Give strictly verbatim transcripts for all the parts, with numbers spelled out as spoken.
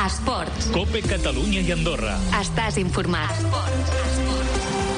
Esports. COPE Catalunya i Andorra. Estàs informat. Esports. Esports.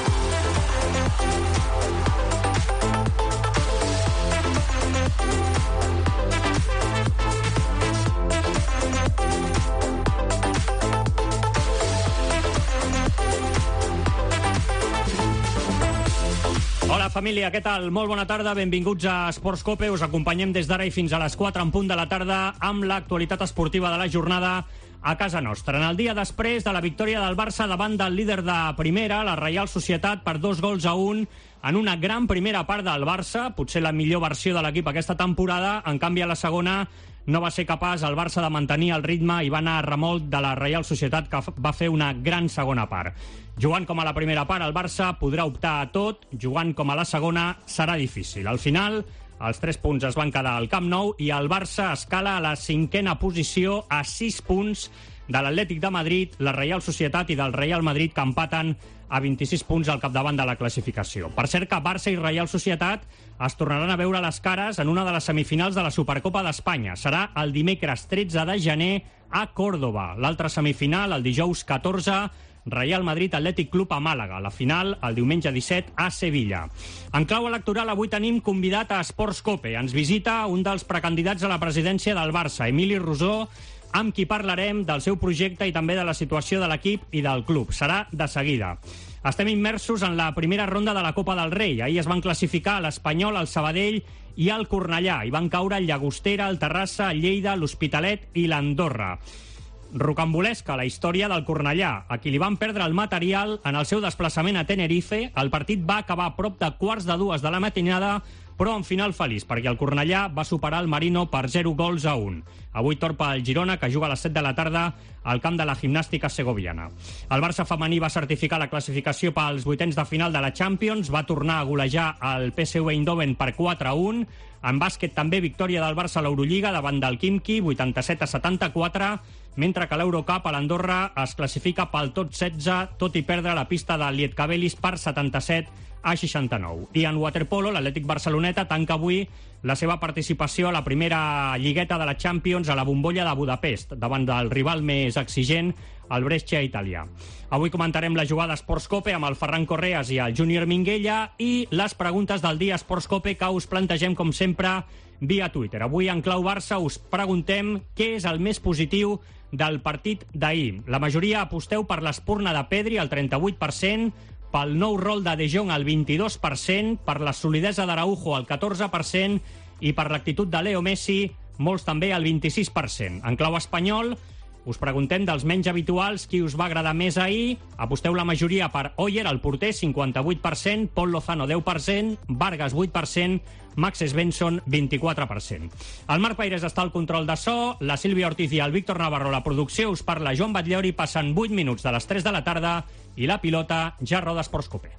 Hola família, què tal? Molt bona tarda, benvinguts a Esports COPE. Us acompanyem des d'ara i fins a les quatre en punt de la tarda amb l'actualitat esportiva de la jornada a casa nostra. En el dia després de la victòria del Barça davant del líder de primera, la Reial Societat, per dos gols a un, en una gran primera part del Barça, potser la millor versió de l'equip aquesta temporada. En canvi, a la segona no va ser capaç el Barça de mantenir el ritme i va anar a remolc de la Reial Societat, que va fer una gran segona part. Jugant com a la primera part, el Barça podrà optar a tot. Jugant com a la segona serà difícil. Al final, els tres punts es van quedar al Camp Nou i el Barça escala a la cinquena posició a sis punts de l'Atlètic de Madrid, la Reial Societat i del Real Madrid, que empaten a vint-i-sis punts al capdavant de la classificació. Per cert que Barça i Reial Societat es tornaran a veure les cares en una de les semifinals de la Supercopa d'Espanya. Serà el dimecres tretze de gener a Còrdova. L'altra semifinal, el dijous catorze, Real Madrid Atlètic Club a Màlaga. La final, el diumenge disset, a Sevilla. En clau electoral, avui tenim convidat a Esports COPE. Ens visita un dels precandidats a la presidència del Barça, Emili Rosó, amb qui parlarem del seu projecte i també de la situació de l'equip i del club. Serà de seguida. Estem immersos en la primera ronda de la Copa del Rei. Ahir es van classificar l'Espanyol, el Sabadell i el Cornellà. Hi van caure el Llagostera, el Terrassa, el Lleida, l'Hospitalet i l'Andorra. Rocambolesca la història del Cornellà, a qui li van perdre el material en el seu desplaçament a Tenerife. El partit va acabar a prop de quarts de dues de la matinada, però en final feliç, perquè el Cornellà va superar el Marino per zero gols a un. Avui torpa el Girona, que juga a les set de la tarda al camp de la Gimnàstica Segoviana. El Barça femení va certificar la classificació pels vuitens de final de la Champions, va tornar a golejar el P S V Eindhoven per quatre a un. En bàsquet també victòria del Barça a l'Eurolliga davant del Khimki, vuitanta-set a setanta-quatre, mentre que l'Eurocup a l'Andorra es classifica pel top setze, tot i perdre la pista de Lietkabelis per setanta-set a seixanta-nou. I en waterpolo, l'Atlètic Barceloneta tanca avui la seva participació a la primera lligueta de la Champions a la bombolla de Budapest, davant del rival més exigent, el Brescia italià. Avui comentarem la jugada Esports COPE amb el Ferran Correas i el Júnior Minguella i les preguntes del dia Esports COPE que us plantegem, com sempre, via Twitter. Avui, en clau Barça, us preguntem què és el més positiu del partit d'ahir. La majoria aposteu per l'espurna de Pedri, el trenta-vuit per cent, pel nou rol de De Jong, el vint-i-dos per cent, per la solidesa d'Araujo, el catorze per cent, i per l'actitud de Leo Messi, molts també, el vint-i-sis per cent. En clau espanyol, us preguntem dels menys habituals qui us va agradar més ahir. Aposteu la majoria per Oyer, el porter, cinquanta-vuit per cent, Pol Lozano, deu per cent, Vargas, vuit per cent, Max Svensson, vint-i-quatre per cent. El Marc Paires està al control de so, la Sílvia Ortiz i el Víctor Navarro, la producció. Us parla Joan Batllori, passen vuit minuts de les tres de la tarda i la pilota ja roda Esports COPE.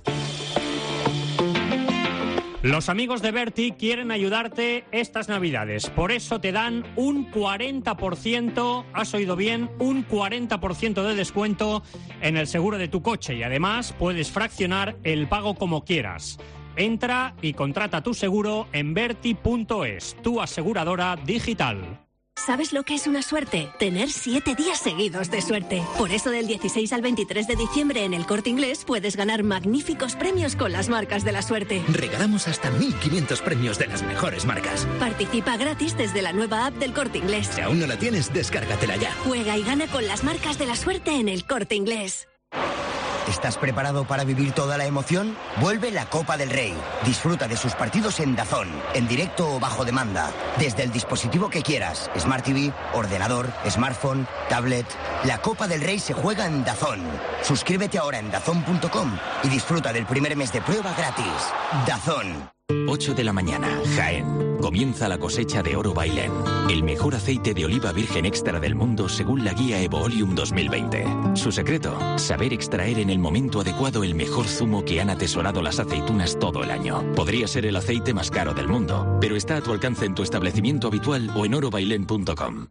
Los amigos de Berti quieren ayudarte estas Navidades. Por eso te dan un cuarenta por ciento, has oído bien, un cuarenta por ciento de descuento en el seguro de tu coche. Y además puedes fraccionar el pago como quieras. Entra y contrata tu seguro en Berti punto es, tu aseguradora digital. ¿Sabes lo que es una suerte? Tener siete días seguidos de suerte. Por eso del dieciséis al veintitrés de diciembre en El Corte Inglés puedes ganar magníficos premios con las marcas de la suerte. Regalamos hasta mil quinientos premios de las mejores marcas. Participa gratis desde la nueva app del Corte Inglés. Si aún no la tienes, descárgatela ya. Juega y gana con las marcas de la suerte en El Corte Inglés. ¿Estás preparado para vivir toda la emoción? Vuelve la Copa del Rey. Disfruta de sus partidos en DAZN, en directo o bajo demanda, desde el dispositivo que quieras, Smart T V, ordenador, smartphone, tablet. La Copa del Rey se juega en DAZN. Suscríbete ahora en dazn punto com y disfruta del primer mes de prueba gratis. DAZN. ocho de la mañana, Jaén. Comienza la cosecha de Oro Bailén, el mejor aceite de oliva virgen extra del mundo según la guía Evoolium dos mil veinte. Su secreto, saber extraer en el momento adecuado el mejor zumo que han atesorado las aceitunas todo el año. Podría ser el aceite más caro del mundo, pero está a tu alcance en tu establecimiento habitual o en oro bailén punto com.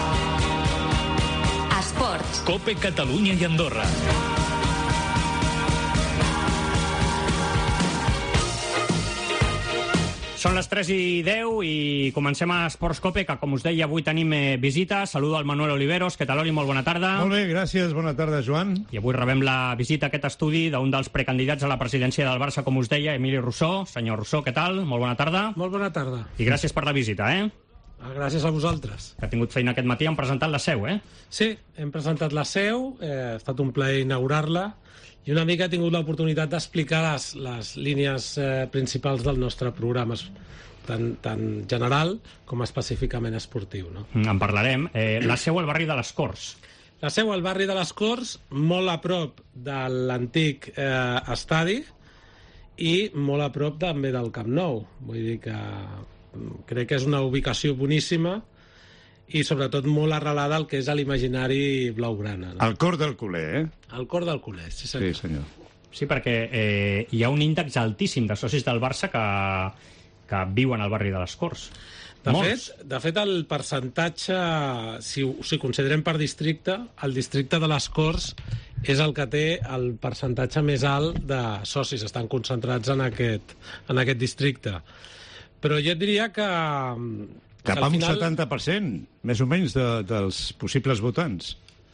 Esports. COPE Catalunya i Andorra. Són les tres i deu i comencem a Esports Cope, que com us deia avui tenim eh, visita. Saludo al Manuel Oliveros. Què tal, Oli? Molt bona tarda. Molt bé, gràcies. Bona tarda, Joan. I avui rebem la visita a aquest estudi d'un dels precandidats a la presidència del Barça, com us deia, Emili Rousseau. Senyor Rousseau, què tal? Molt bona tarda. Molt bona tarda. I gràcies per la visita, eh? Gràcies a vosaltres. Que ha tingut feina aquest matí, han presentat la seu, eh? Sí, hem presentat la seu, eh, ha estat un plaer inaugurar-la, i una mica he tingut l'oportunitat d'explicar les, les línies eh, principals del nostre programa, tant, tant general com específicament esportiu. No? En parlarem. Eh, la seu al barri de les Corts. La seu al barri de les Corts, molt a prop de l'antic eh, estadi i molt a prop també del Camp Nou. Vull dir que crec que és una ubicació boníssima i sobretot molt arrelada al que és l'imaginari blaugrana. No? Al cor del culer, eh? Al cor del culer, sí senyor. Sí, senyor. Sí, perquè eh, hi ha un índex altíssim de socis del Barça que, que viuen al barri de les Corts. De fet, de fet, el percentatge, si, si considerem per districte, el districte de les Corts és el que té el percentatge més alt de socis. Estan concentrats en aquest, en aquest districte. Però jo et diria que... Cap a un final... setanta per cent, més o menys, de, dels possibles votants.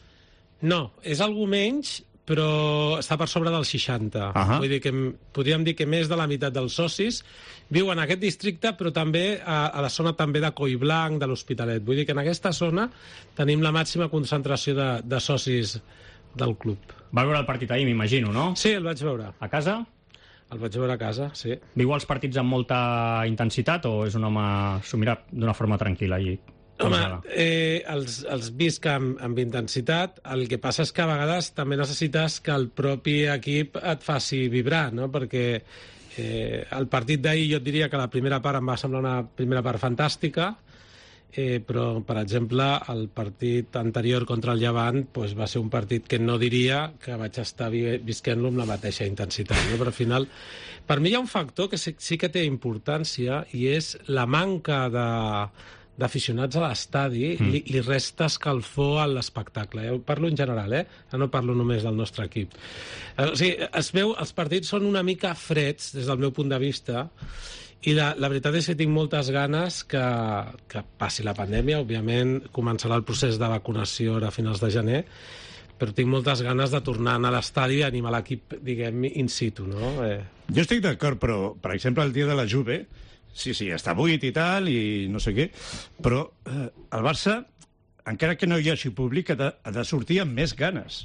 No, és algú menys, però està per sobre del seixanta. Uh-huh. Vull dir que podríem dir que més de la meitat dels socis viuen en aquest districte, però també a, a la zona també de Collblanc, de l'Hospitalet. Vull dir que en aquesta zona tenim la màxima concentració de, de socis del club. Va veure el partit ahir, m'imagino, no? Sí, el vaig veure. A casa? El vaig veure a casa, sí. Viu els partits amb molta intensitat o és un home... s'ho mira d'una forma tranquil·la? I... Home, eh, els, els visc amb, amb intensitat. El que passa és que a vegades també necessites que el propi equip et faci vibrar, no? Perquè eh, el partit d'ahir jo et diria que la primera part em va semblar una primera part fantàstica, eh, però, per exemple, el partit anterior contra el Llevant pues, va ser un partit que no diria que vaig estar vi visquent-lo amb la mateixa intensitat. No? Però al final, per mi hi ha un factor que sí, sí que té importància i és la manca de... d'aficionats a l'estadi, mm. li, li resta escalfor a l'espectacle. Eh? Parlo en general, eh? No parlo només del nostre equip. Eh, o sigui, es veu, els partits són una mica freds, des del meu punt de vista, i la, la veritat és que tinc moltes ganes que, que passi la pandèmia. Òbviament, començarà el procés de vacunació a finals de gener, però tinc moltes ganes de tornar a l'estadi i animar l'equip, diguem, in situ, no? Eh... Jo estic d'acord, però, per exemple, el dia de la Juve, sí, sí, està buit i tal, i no sé què, però eh, el Barça, encara que no hi hagi públic, ha de, ha de sortir amb més ganes.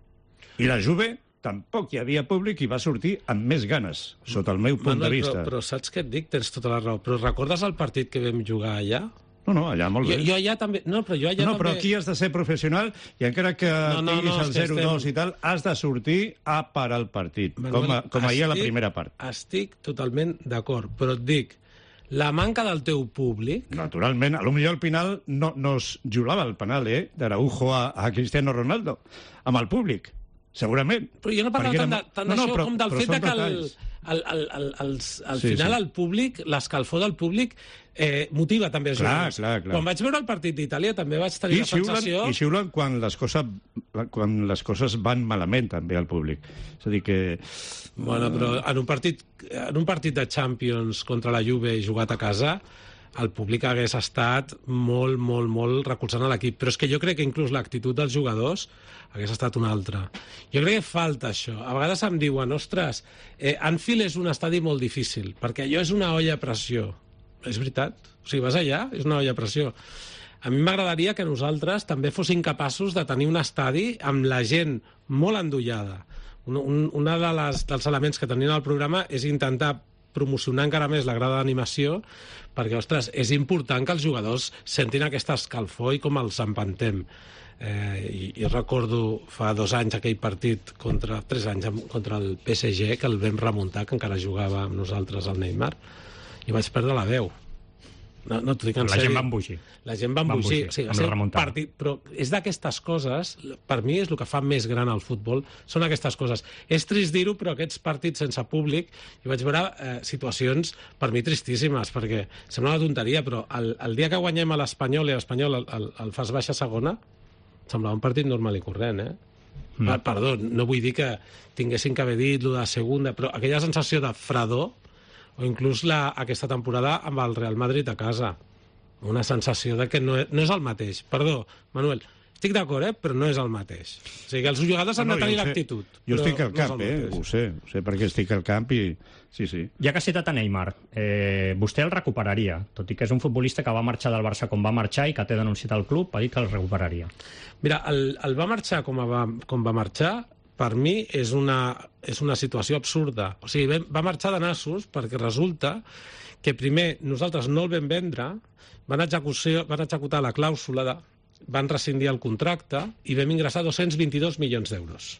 I la Juve tampoc hi havia públic i va sortir amb més ganes, sota el meu punt Manuel, de vista. Però, però saps què et dic? Tens tota la raó. Però recordes el partit que vam jugar allà? No, no, allà molt bé. Jo, jo allà també... No, però jo allà no, també... però aquí has de ser professional i encara que no, no, tinguis no, el zero dos estem... i tal, has de sortir a parar el partit, Manuel, com, a, com ahir a la primera part. Estic totalment d'acord, però et dic, la manca del teu públic... Naturalment, a lo millor al final no, no es jugava el penal, eh, d'Araujo a, a Cristiano Ronaldo, amb el públic, segurament. Però jo no parlo tant, de, tant no, d'això no, però, com del fet que el, el, el, el, els, al sí, final sí. el públic, l'escalfor del públic eh, motiva també els jugadors. Clar, clar. Quan vaig veure el partit d'Itàlia també vaig tenir I la sensació... I xiulen quan les, coses, quan les coses van malament també al públic. És a dir que... Bueno, però en un partit, en un partit de Champions contra la Juve jugat a casa, el públic hagués estat molt, molt, molt recolzant a l'equip. Però és que jo crec que inclús l'actitud dels jugadors hagués estat una altra. Jo crec que falta això. A vegades em diuen, ostres, eh, Anfield és un estadi molt difícil, perquè allò és una olla a pressió. És veritat. O sigui, vas allà, és una olla a pressió. A mi m'agradaria que nosaltres també fossin capaços de tenir un estadi amb la gent molt endollada. Un, un, una de les, dels elements que tenien al programa és intentar promocionar encara més la grada d'animació, perquè, ostres, és important que els jugadors sentin aquesta escalfor i com els empantem. Eh, i, I recordo fa dos anys aquell partit, contra tres anys, contra el P S G, que el vam remuntar, que encara jugava amb nosaltres el Neymar, i vaig perdre la veu. No, no t'ho dic en la sèrio. gent va embogir. La gent va embogir. O sigui, va ser partit, però és d'aquestes coses, per mi és el que fa més gran el futbol, són aquestes coses. És trist dir-ho, però aquests partits sense públic, hi vaig veure eh, situacions per mi tristíssimes, perquè sembla una tonteria, però el, el dia que guanyem a l'Espanyol i l'Espanyol el, el, el fas baixa segona, semblava un partit normal i corrent, eh? Mm. Perdó, no vull dir que tinguessin que haver dit lo de segona, però aquella sensació de fredor, o inclús la, aquesta temporada amb el Real Madrid a casa. Una sensació de que no, no és el mateix. Perdó, Manuel, estic d'acord, eh? Però no és el mateix. O sigui, que els jugadors han no, de tenir no, l'actitud. Jo estic al no camp, eh? Ho sé, ho sé perquè estic al camp i... Sí, sí. Ja que ha citat a Neymar, eh, vostè el recuperaria, tot i que és un futbolista que va marxar del Barça com va marxar i que té denunciat al club, ha dit que el recuperaria. Mira, el, el va marxar com va, com va marxar, per mi és una, és una situació absurda. O sigui, va marxar de nassos perquè resulta que primer nosaltres no el vam vendre, van, execució, van executar la clàusula, de, van rescindir el contracte i vam ingressar dos-cents vint-i-dos milions d'euros.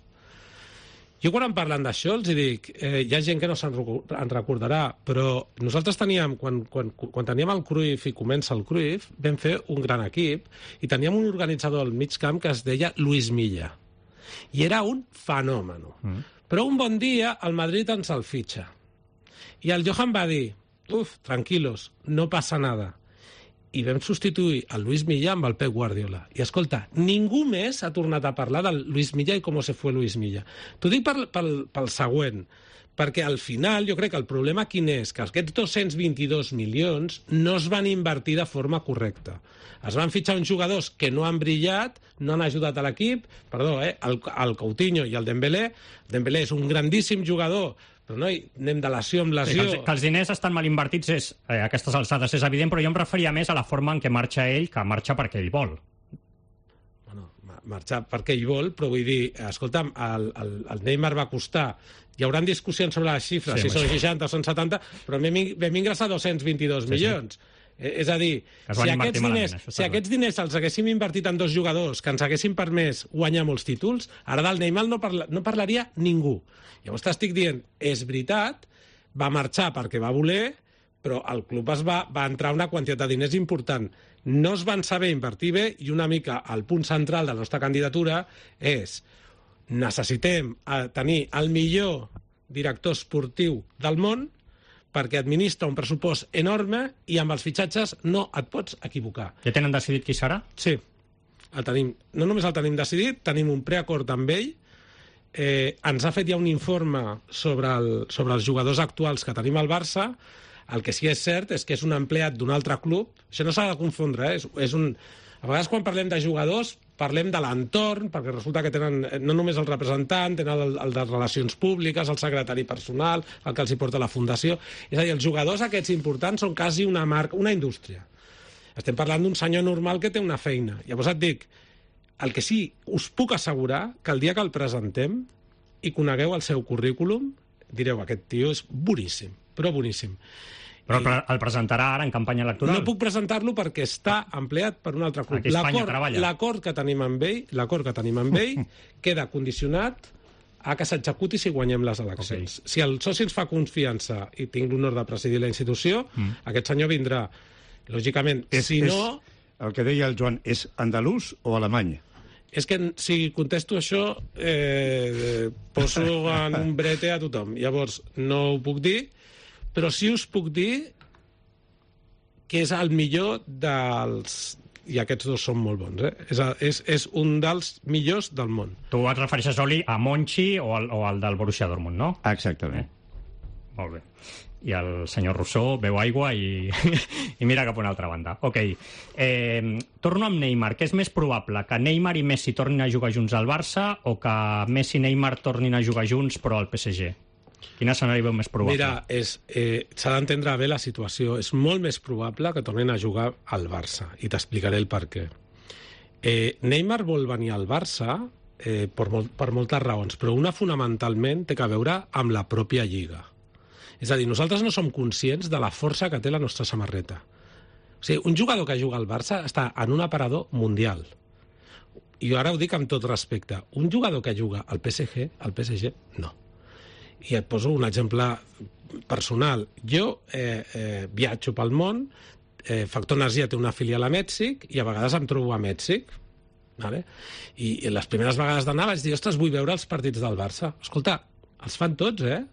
Jo quan em parlen d'això els dic, eh, hi ha gent que no se'n recordarà, però nosaltres teníem, quan, quan, quan teníem el Cruyff i comença el Cruyff, vam fer un gran equip i teníem un organitzador al mig camp que es deia Luis Milla. I era un fenomen. Mm. Però un bon dia el Madrid ens el fitxa. I el Johan va dir, uf, tranquilos, no passa nada. I vam substituir el Luis Milla amb el Pep Guardiola. I escolta, ningú més ha tornat a parlar del Luis Milla i com se fue Luis Milla. T'ho dic pel, pel, pel següent, perquè al final jo crec que el problema quin és? Que aquests dos-cents vint-i-dos milions no es van invertir de forma correcta. Es van fitxar uns jugadors que no han brillat, no han ajudat a l'equip, perdó, eh, el, el Coutinho i el Dembélé. Dembélé és un grandíssim jugador, però no, anem de lesió en lesió. Sí, que, els, que els diners estan mal invertits és, eh, a aquestes alçades és evident, però jo em referia més a la forma en què marxa ell que marxa perquè ell vol. Bueno, marxar perquè ell vol, però vull dir, escolta'm, el, el, el Neymar va costar... Hi haurà discussions sobre les xifres, sí, si són seixanta o són setanta, però vam, vam ingressar dos-cents vint-i-dos milions. Sí, sí. És a dir, si aquests, diners, si aquests diners els haguéssim invertit en dos jugadors que ens haguessin permès guanyar molts títols, ara del Neymar no, parla, no parlaria ningú. Llavors t'estic dient, és veritat, va marxar perquè va voler, però el club es va, va entrar una quantitat de diners important. No es van saber invertir bé i una mica el punt central de la nostra candidatura és necessitem tenir el millor director esportiu del món perquè administra un pressupost enorme i amb els fitxatges no et pots equivocar. Ja tenen decidit qui serà? Sí. El tenim, no només el tenim decidit, tenim un preacord amb ell, eh, ens ha fet ja un informe sobre, el, sobre els jugadors actuals que tenim al Barça. El que sí és cert és que és un empleat d'un altre club. Això no s'ha de confondre, eh? és, és un... A vegades quan parlem de jugadors parlem de l'entorn, perquè resulta que tenen no només el representant, tenen el, el de relacions públiques, el secretari personal, el que els hi porta la fundació. És a dir, els jugadors aquests importants són quasi una marca, una indústria. Estem parlant d'un senyor normal que té una feina. Llavors et dic, el que sí, us puc assegurar que el dia que el presentem i conegueu el seu currículum, direu, aquest tio és boníssim, però boníssim. Però el presentarà ara en campanya electoral? No puc presentar-lo perquè està empleat per un altre club. Aquí Espanya treballa. L'acord que tenim amb ell, l'acord que tenim amb ell queda condicionat a que s'executi si guanyem les eleccions. Okay. Si el soci ens fa confiança i tinc l'honor de presidir la institució, mm. aquest senyor vindrà. Lògicament, és, si és, no... El que deia el Joan, és andalús o alemany? És que si contesto això, eh, poso en un brete a tothom. Llavors, no ho puc dir, però sí us puc dir que és el millor dels... I aquests dos són molt bons, eh? És, és, és un dels millors del món. Tu et refereixes, Oli, a Monchi o al, o al del Borussia Dortmund, no? Exactament. Eh? Molt bé. I el senyor Rousseau beu aigua i, i mira cap a una altra banda. Ok. Eh, torno amb Neymar. Què és més probable? Que Neymar i Messi tornin a jugar junts al Barça o que Messi i Neymar tornin a jugar junts però al P S G? Quin escenari veu més probable? Mira, és, eh, s'ha d'entendre bé la situació. És molt més probable que tornin a jugar al Barça, i t'explicaré el per què. Eh, Neymar vol venir al Barça eh, per, molt, per moltes raons, però una fonamentalment té a veure amb la pròpia Lliga. És a dir, nosaltres no som conscients de la força que té la nostra samarreta. O sigui, un jugador que juga al Barça està en un aparador mundial. I jo ara ho dic amb tot respecte. Un jugador que juga al P S G, al P S G, no. I et poso un exemple personal. Jo eh, eh, viatjo pel món, eh, Factor Energia té una filial a Mèxic i a vegades em trobo a Mèxic. Vale? I, I les primeres vegades d'anar vaig dir, ostres, vull veure els partits del Barça. Escolta, els fan tots, eh?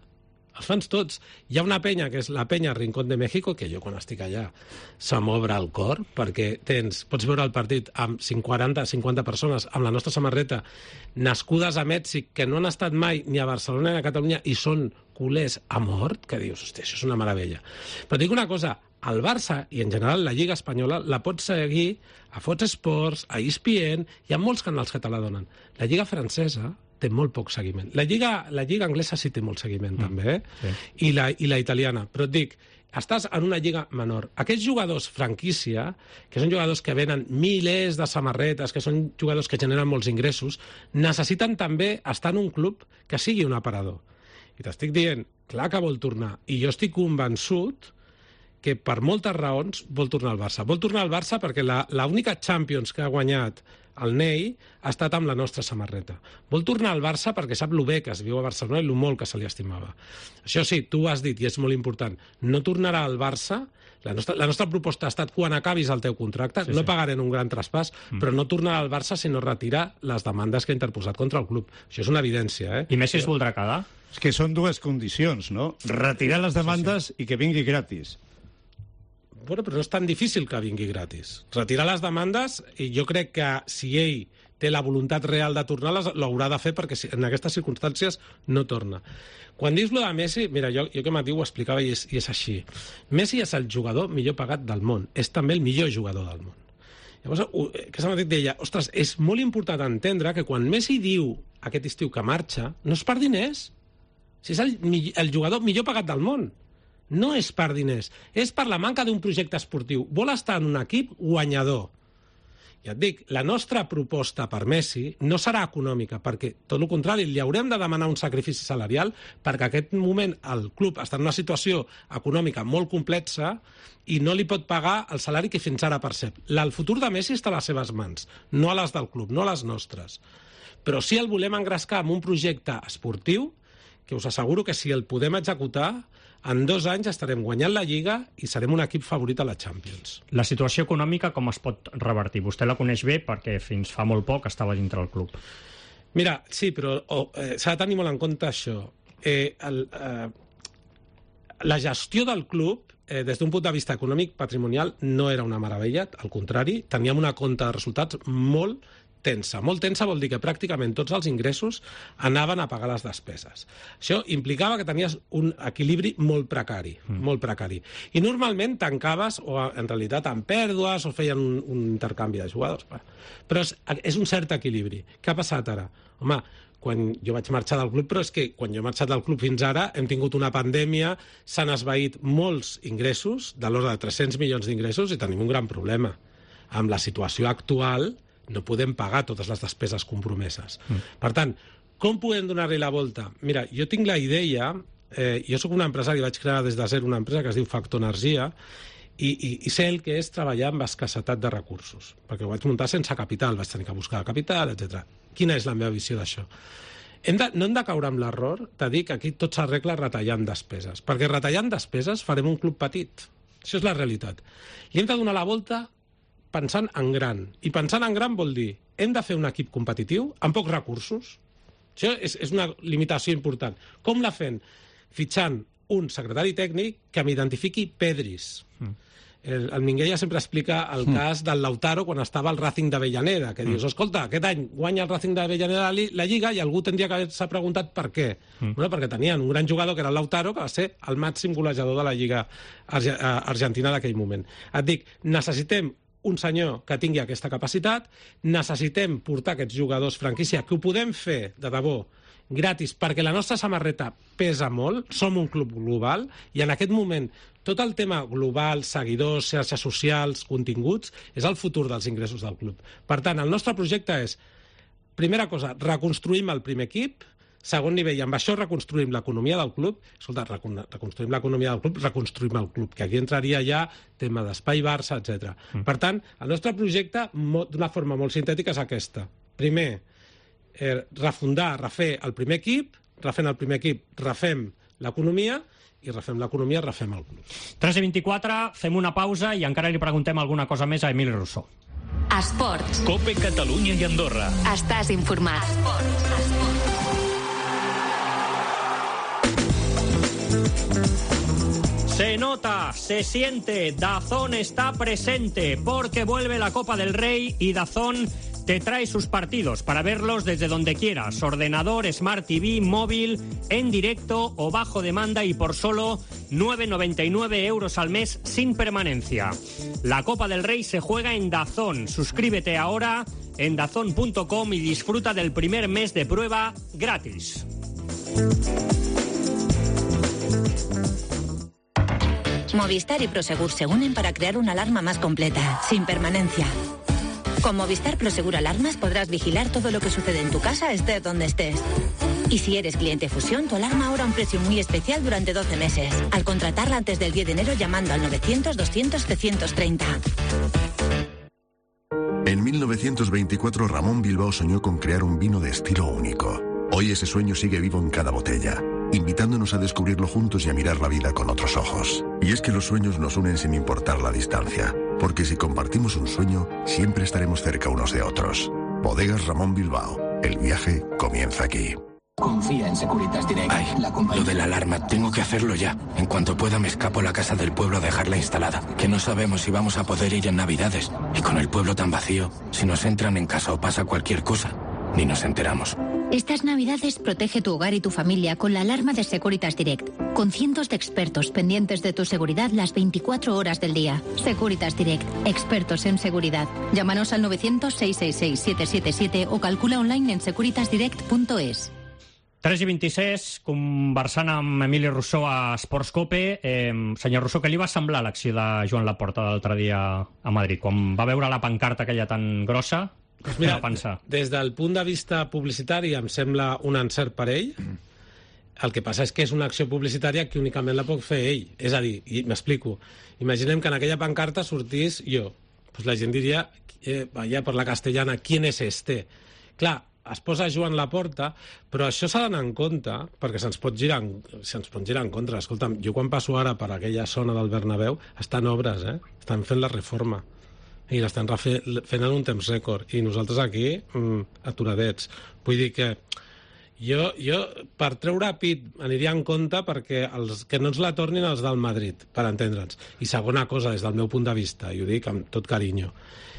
Els fans tots. Hi ha una penya, que és la penya Rincón de México, que jo quan estic allà se m'obre el cor, perquè tens, pots veure el partit amb quaranta cinquanta persones amb la nostra samarreta, nascudes a Mèxic, que no han estat mai ni a Barcelona ni a Catalunya, i són culers a mort, que dius, hòstia, això és una meravella. Però dic una cosa, el Barça, i en general la Lliga Espanyola, la pots seguir a Fox Sports, a E S P N, hi ha molts canals que te la donen. La Lliga francesa té molt poc seguiment. La lliga, la lliga anglesa sí té molt seguiment, mm. també, eh? Sí. I, la, i la italiana. Però et dic, estàs en una lliga menor. Aquests jugadors franquícia, que són jugadors que venen milers de samarretes, que són jugadors que generen molts ingressos, necessiten també estar en un club que sigui un aparador. I t'estic dient, clar que vol tornar. I jo estic convençut que per moltes raons vol tornar al Barça. Vol tornar al Barça perquè l'única Champions que ha guanyat el Ney ha estat amb la nostra samarreta. Vol tornar al Barça perquè sap lo bé que es viu a Barcelona i lo molt que se li estimava. Això sí, tu ho has dit, i és molt important, no tornarà al Barça. La nostra, la nostra proposta ha estat quan acabis el teu contracte, sí, no sí. pagarem un gran traspàs, mm. però no tornarà al Barça si no retira les demandes que ha interposat contra el club. Això és una evidència, eh? I Messi es voldrà quedar? És que són dues condicions, no? Retirar les demandes sí, sí. i que vingui gratis. Bueno, però no és tan difícil que vingui gratis. Retirar les demandes, i jo crec que si ell té la voluntat real de tornar-les, l'haurà de fer perquè en aquestes circumstàncies no torna. Quan dius lo de Messi, mira, jo, jo que Matí ho explicava i és, i és així. Messi és el jugador millor pagat del món. És també el millor jugador del món. Llavors, que s'ha dit deia, ostres, és molt important entendre que quan Messi diu aquest estiu que marxa, no és per diners. Si és el, el jugador millor pagat del món. No és per diners, és per la manca d'un projecte esportiu. Vol estar en un equip guanyador. Ja et dic, la nostra proposta per Messi no serà econòmica, perquè, tot el contrari, li haurem de demanar un sacrifici salarial perquè en aquest moment el club està en una situació econòmica molt complexa i no li pot pagar el salari que fins ara percep. El futur de Messi està a les seves mans, no a les del club, no a les nostres. Però sí el volem engrescar amb un projecte esportiu que us asseguro que si el podem executar, en dos anys estarem guanyant la Lliga i serem un equip favorit a la Champions. La situació econòmica com es pot revertir? Vostè la coneix bé perquè fins fa molt poc estava dintre del club. Mira, sí, però oh, eh, s'ha de tenir molt en compte això. Eh, el, eh, la gestió del club, eh, des d'un punt de vista econòmic, patrimonial, no era una meravella, al contrari, teníem una compta de resultats molt tensa. Molt tensa vol dir que pràcticament tots els ingressos anaven a pagar les despeses. Això implicava que tenies un equilibri molt precari, mm. molt precari. I normalment tancaves, o en realitat amb pèrdues, o feien un, un intercanvi de jugadors. Però és, és un cert equilibri. Què ha passat ara? Home, quan jo vaig marxar del club, però és que quan jo he marxat del club fins ara hem tingut una pandèmia, s'han esvaït molts ingressos, de l'ordre de tres-cents milions d'ingressos, i tenim un gran problema. Amb la situació actual no podem pagar totes les despeses compromeses. Mm. Per tant, com podem donar-li la volta? Mira, jo tinc la idea, eh, jo sóc un empresari, vaig crear des de zero una empresa que es diu Factor Energia, i, i, i sé el que és treballar amb escassetat de recursos, perquè ho vaig muntar sense capital, vaig tenir que buscar capital, etcètera. Quina és la meva visió d'això? Hem de, no hem de caure amb l'error de dir que aquí tot s'arregla retallant despeses, perquè retallant despeses farem un club petit. Això és la realitat. I hem de donar la volta pensant en gran. I pensant en gran vol dir hem de fer un equip competitiu amb pocs recursos. Això és, és una limitació important. Com la fem? Fitxant un secretari tècnic que m'identifiqui Pedris. Mm. El, el Minguella sempre explica el mm. cas del Lautaro quan estava al Racing d'Avellaneda, que mm. dius, escolta, aquest any guanya el Racing d'Avellaneda la, la Lliga i algú tindria que haver-se preguntat per què. Mm. Bueno, perquè tenien un gran jugador que era el Lautaro, que va ser el màxim golejador de la Lliga Arge Argentina d'aquell moment. Et dic, necessitem un senyor que tingui aquesta capacitat, necessitem portar aquests jugadors franquícia, que ho podem fer, de debò, gratis, perquè la nostra samarreta pesa molt, som un club global, i en aquest moment tot el tema global, seguidors, xarxes socials, continguts, és el futur dels ingressos del club. Per tant, el nostre projecte és, primera cosa, reconstruïm el primer equip, segon nivell, amb això reconstruïm l'economia del club. Escolta, reconstruïm l'economia del club, reconstruïm el club, que aquí entraria ja tema d'espai Barça, etcètera. Mm. Per tant, el nostre projecte, d'una forma molt sintètica, és aquesta. Primer, eh, refundar, refer el primer equip, refent el primer equip, refem l'economia, i refem l'economia, refem el club. tres i vint-i-quatre, fem una pausa i encara li preguntem alguna cosa més a Emili Rousseau. Esports. Cope Catalunya i Andorra. Estàs informat. Esports. Esports. Se nota, se siente, DAZN está presente porque vuelve la Copa del Rey y DAZN te trae sus partidos para verlos desde donde quieras, ordenador, Smart T V, móvil, en directo o bajo demanda y por solo nueve noventa y nueve euros al mes sin permanencia. La Copa del Rey se juega en DAZN. Suscríbete ahora en dazn punto com y disfruta del primer mes de prueba gratis. Movistar y Prosegur se unen para crear una alarma más completa, sin permanencia. Con Movistar Prosegur Alarmas podrás vigilar todo lo que sucede en tu casa, estés donde estés. Y si eres cliente Fusión, tu alarma ahora a un precio muy especial durante doce meses. Al contratarla antes del diez de enero llamando al novecientos doscientos trescientos treinta. En mil novecientos veinticuatro, Ramón Bilbao soñó con crear un vino de estilo único. Hoy ese sueño sigue vivo en cada botella, invitándonos a descubrirlo juntos y a mirar la vida con otros ojos. Y es que los sueños nos unen sin importar la distancia, porque si compartimos un sueño, siempre estaremos cerca unos de otros. Bodegas Ramón Bilbao. El viaje comienza aquí. Confía en Securitas Direct. Ay, la compañía... lo de la alarma, tengo que hacerlo ya. En cuanto pueda me escapo a la casa del pueblo a dejarla instalada. Que no sabemos si vamos a poder ir en Navidades. Y con el pueblo tan vacío, si nos entran en casa o pasa cualquier cosa, ni nos enteramos. Estas Navidades protege tu hogar y tu familia con la alarma de Securitas Direct, con cientos de expertos pendientes de tu seguridad las veinticuatro horas del día. Securitas Direct, expertos en seguridad. Llámanos al novecientos, seiscientos sesenta y seis, siete siete siete o calcula online en securitas direct punto es. tres i vint-i-sis, conversant amb Emili Rousseau a Sportscope. Eh, senyor Rousseau, què li va semblar l'acció de Joan Laporta l'altre dia a Madrid? Quan va veure la pancarta aquella tan grossa, pues mira, què va pensar? Des del punt de vista publicitari em sembla un encert per ell. El que passa és que és una acció publicitària que únicament la pot fer ell. És a dir, i m'explico, imaginem que en aquella pancarta sortís jo. Pues la gent diria, eh, vaya per la castellana, ¿quién es este? Clar, es posa Joan Laporta, però això s'ha d'anar en compte, perquè se'ns pot girar en, se'ns pot girar en contra. Escolta'm, jo quan passo ara per aquella zona del Bernabéu, estan obres, eh? Estan fent la reforma. I l'estan fent en un temps rècord. I nosaltres aquí, mmm, aturadets. Vull dir que jo, jo per treure pit aniria en compte perquè els, que no ens la tornin els del Madrid, per entendre'ns. I segona cosa, des del meu punt de vista, i ho dic amb tot carinyo,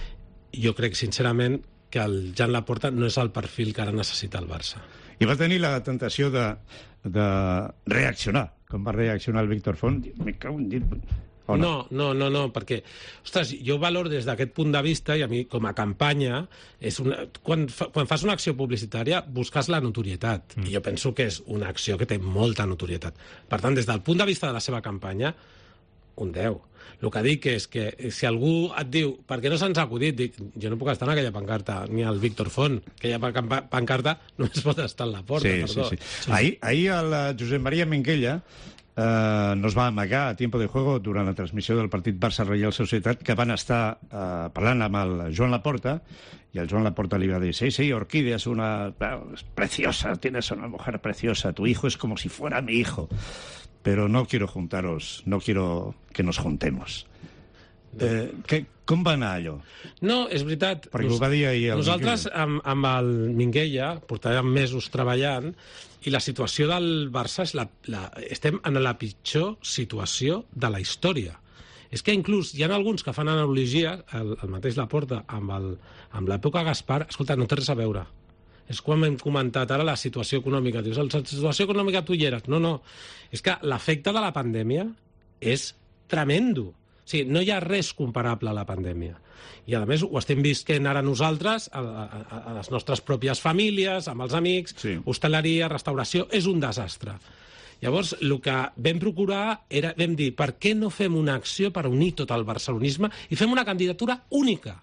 jo crec sincerament que el Joan Laporta no és el perfil que ara necessita el Barça. I va tenir la tentació de, de reaccionar, com va reaccionar el Víctor Font. Me cago en dit... No? no, no, no, no, perquè, ostres, jo valoro des d'aquest punt de vista, i a mi com a campanya, és una, quan, fa, quan fas una acció publicitària busques la notorietat, mm. i jo penso que és una acció que té molta notorietat. Per tant, des del punt de vista de la seva campanya, un deu. El que dic és que si algú et diu per què no se'ns ha acudit, dic, jo no puc estar en aquella pancarta, ni el Víctor Font, aquella pancarta només pot estar en la porta, sí, perdó. Sí, sí. Sí. Ahir, ahir el Josep Maria Minguella eh, nos va amagar a tiempo de juego durant la transmissió del partit Barça-Reial Societat, que van estar eh, parlant amb el Joan Laporta, y el Joan Laporta le iba a decir, sí, sí, Orquídea es una... es preciosa, tienes una mujer preciosa, tu hijo es como si fuera mi hijo. Pero no quiero juntaros, no quiero que nos juntemos. Eh, que, com va anar allò? No, és veritat. Perquè nos, ho va dir ahir el nosaltres amb, amb el Minguella portàvem mesos treballant i la situació del Barça és la, la, estem en la pitjor situació de la història. És que inclús hi ha alguns que fan analogia, el, el mateix Laporta, amb, el, amb l'època Gaspar, escolta, no té res a veure. És quan hem comentat ara la situació econòmica. Dius, la situació econòmica tu hi eres. No, no. És que l'efecte de la pandèmia és tremendo. O sigui, no hi ha res comparable a la pandèmia. I, a més, ho estem visquent ara nosaltres, a, a, a les nostres pròpies famílies, amb els amics, sí. Hostaleria, restauració, és un desastre. Llavors, el que vam procurar era, vam dir, per què no fem una acció per unir tot el barcelonisme i fem una candidatura única?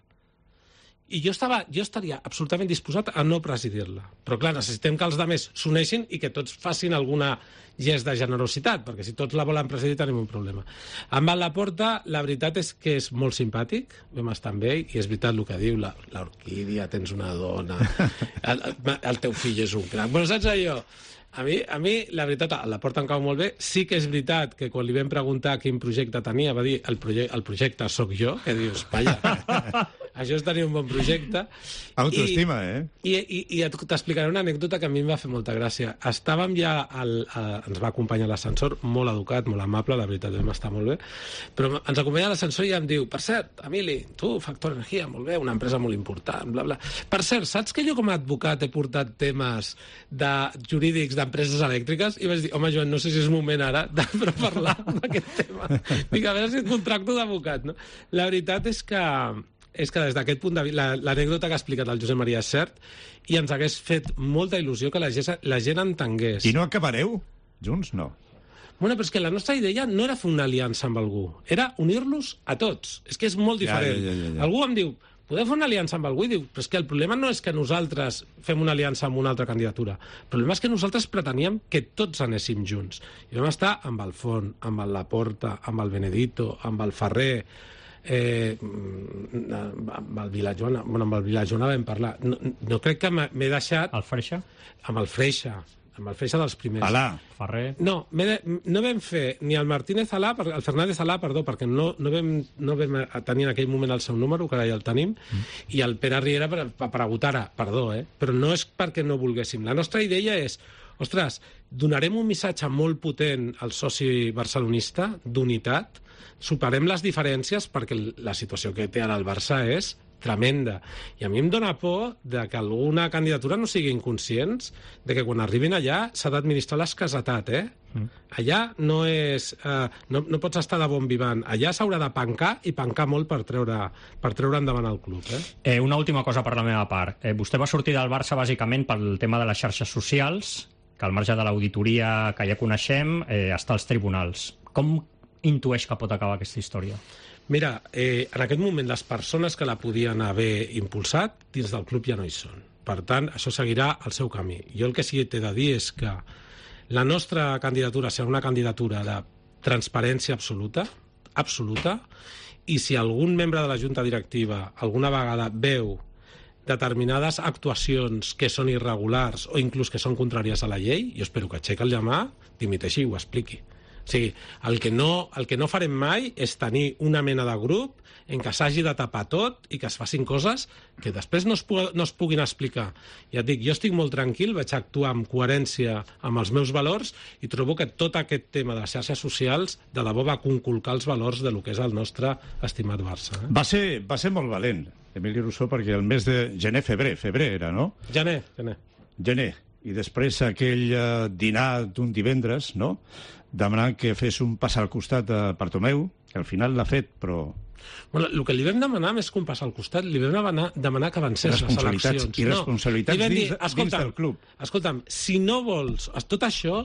I jo, estava, jo estaria absolutament disposat a no presidir-la. Però, clar, necessitem que els altres s'uneixin i que tots facin alguna gest de generositat, perquè si tots la volen presidir tenim un problema. Amb el Laporta, la veritat és que és molt simpàtic, vam estar amb ell, i és veritat el que diu, l'Orquídea, tens una dona, el, el teu fill és un crac. Bueno, saps allò? A mi, a mi, la veritat, el Laporta em cau molt bé. Sí que és veritat que quan li vam preguntar quin projecte tenia, va dir, el, proje el projecte sóc jo, que dius, palla, Això és tenir un bon projecte. Autoestima, I, eh? I, i, i t'explicaré una anècdota que a mi em va fer molta gràcia. Estàvem ja, al, a, ens va acompanyar l'ascensor, molt educat, molt amable, la veritat vam estar molt bé, però ens acompanya l'ascensor i ja em diu, per cert, Emili, tu, Factor Energia, molt bé, una empresa molt important, bla, bla. Per cert, saps que jo com a advocat he portat temes de jurídics d'empreses elèctriques? I vaig dir, home, Joan, no sé si és moment ara de però parlar d'aquest tema. Dic, a veure si et contracto d'advocat, no? La veritat és que és que des d'aquest punt de vista, l'anècdota que ha explicat el Josep Maria és cert i ens hagués fet molta il·lusió que la gent, la gent entengués. I no acabareu junts? No. Bueno, però és que la nostra idea no era fer una aliança amb algú, era unir-los a tots. És que és molt diferent. Ja, ja, ja, ja. Algú em diu, podeu fer una aliança amb algú? I diu, però és que el problema no és que nosaltres fem una aliança amb una altra candidatura. El problema és que nosaltres preteníem que tots anéssim junts. I vam estar amb el Font, amb el Laporta, amb el Benedito, amb el Ferrer, Eh, amb el Vilajoana bueno, amb el Vilajoana vam parlar no, no crec que m'he deixat el Freixa? Amb el Freixa amb el Freixa dels primers Alà, Ferrer no, de, no vam fer ni el Martínez Alà el Fernández Alà, perdó, perquè no, no, vam, no vam tenir en aquell moment el seu número que ara ja el tenim, mm. i el Pere Riera per, per votar ara, perdó, eh? Però no és perquè no volguéssim, la nostra idea és ostres, donarem un missatge molt potent al soci barcelonista d'unitat, superem les diferències perquè la situació que té ara el Barça és tremenda. I a mi em dóna por de que alguna candidatura no sigui inconscients de que quan arribin allà s'ha d'administrar l'escasetat, eh? Mm. Allà no és... Eh, no, no pots estar de bon vivant. Allà s'haurà de pencar i pencar molt per treure, per treure endavant el club, eh? Eh, una última cosa per la meva part. Eh, vostè va sortir del Barça bàsicament pel tema de les xarxes socials, que al marge de l'auditoria que ja coneixem, eh, està als tribunals. Com intueix que pot acabar aquesta història? Mira, eh, en aquest moment les persones que la podien haver impulsat dins del club ja no hi són. Per tant, això seguirà el seu camí. Jo el que sí que t'he de dir és que la nostra candidatura serà una candidatura de transparència absoluta, absoluta, i si algun membre de la junta directiva alguna vegada veu determinades actuacions que són irregulars o inclús que són contràries a la llei, jo espero que aixequi el llamà, dimiteixi i ho expliqui. O sigui, el que, no, el que no farem mai és tenir una mena de grup en què s'hagi de tapar tot i que es facin coses que després no es, pu no es puguin explicar. Ja et dic, jo estic molt tranquil, vaig actuar amb coherència amb els meus valors i trobo que tot aquest tema de les xarxes socials de debò va conculcar els valors de lo que és el nostre estimat Barça. Eh? Va ser, va ser molt valent, Emili Rousseau, perquè el mes de gener, febrer, febrer era, no? Gener, gener. Gener. I després aquell uh, dinar d'un divendres, no?, demanant que fes un pas al costat de Bartomeu, que al final l'ha fet, però... Bueno, el que li vam demanar més que un pas al costat, li vam demanar, demanar que avancés les eleccions. I responsabilitats no, dins, dir, dins del club. Escolta'm, si no vols... Tot això,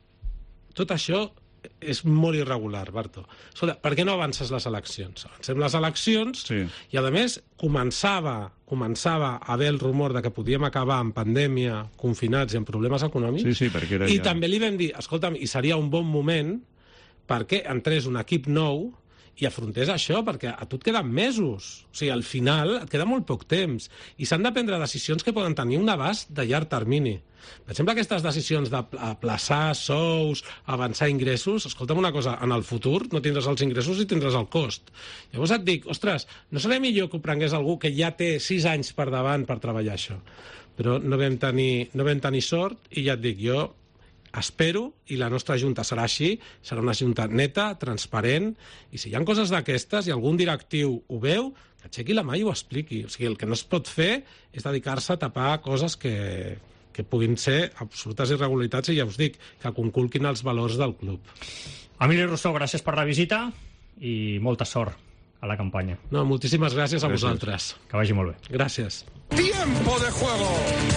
tot això és molt irregular, Barto. Escolta, per què no avances les eleccions? Avancem les eleccions sí. I, a més, començava, començava a haver el rumor de que podíem acabar amb pandèmia, confinats i amb problemes econòmics. Sí, sí, perquè era I ja... també li vam dir, escolta'm, i seria un bon moment perquè entrés un equip nou i afrontés això, perquè a tu et queden mesos. O sigui, al final et queda molt poc temps. I s'han de prendre decisions que poden tenir un abast de llarg termini. Per exemple, aquestes decisions d'aplaçar sous, avançar ingressos, escolta'm una cosa, en el futur no tindràs els ingressos i tindràs el cost. Llavors et dic, ostres, no seria millor que ho prengués algú que ja té sis anys per davant per treballar això? Però no vam tenir, no vam tenir sort i ja et dic, jo espero, i la nostra junta serà així, serà una junta neta, transparent, i si hi ha coses d'aquestes i algun directiu ho veu, que aixequi la mà i ho expliqui. O sigui, el que no es pot fer és dedicar-se a tapar coses que, que puguin ser absolutes irregularitats i ja us dic, que conculquin els valors del club. Emili Rousseau, gràcies per la visita i molta sort a la campanya. No, moltíssimes gràcies a gràcies. vosaltres. Que vagi molt bé. Gràcies. Tiempo de juego.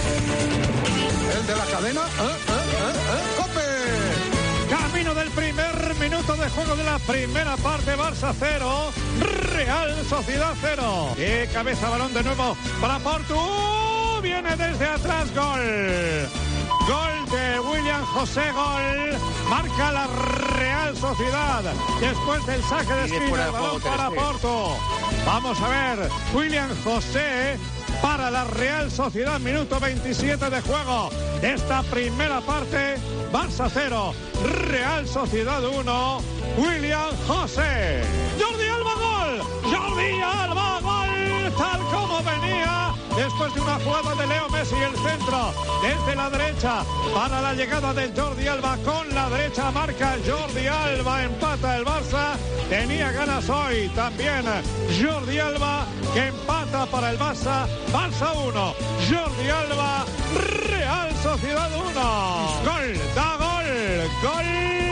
El de la cadena. ¿Eh? ¿Eh? ¿Eh? ¿Eh? ¡Cope! Camino del primer minuto de juego de la primera parte. Barça cero, Real Sociedad cero. Y cabeza balón de nuevo para Portu. Viene desde atrás, gol. Gol de William José, gol. Marca la Real Sociedad. Después del saque de esquina, el balón para Portu. Vamos a ver, William José para la Real Sociedad, minuto veintisiete de juego de esta primera parte. Barça cero, Real Sociedad uno, William José. Jordi Alba, gol. Jordi Alba, gol. tal como venía después de una jugada de Leo Messi, el centro desde la derecha para la llegada de Jordi Alba. Con la derecha marca Jordi Alba, empata el Barça. Tenía ganas hoy también Jordi Alba, que empata para el Barça. Barça uno, Jordi Alba, Real Sociedad uno. Gol, da gol, gol.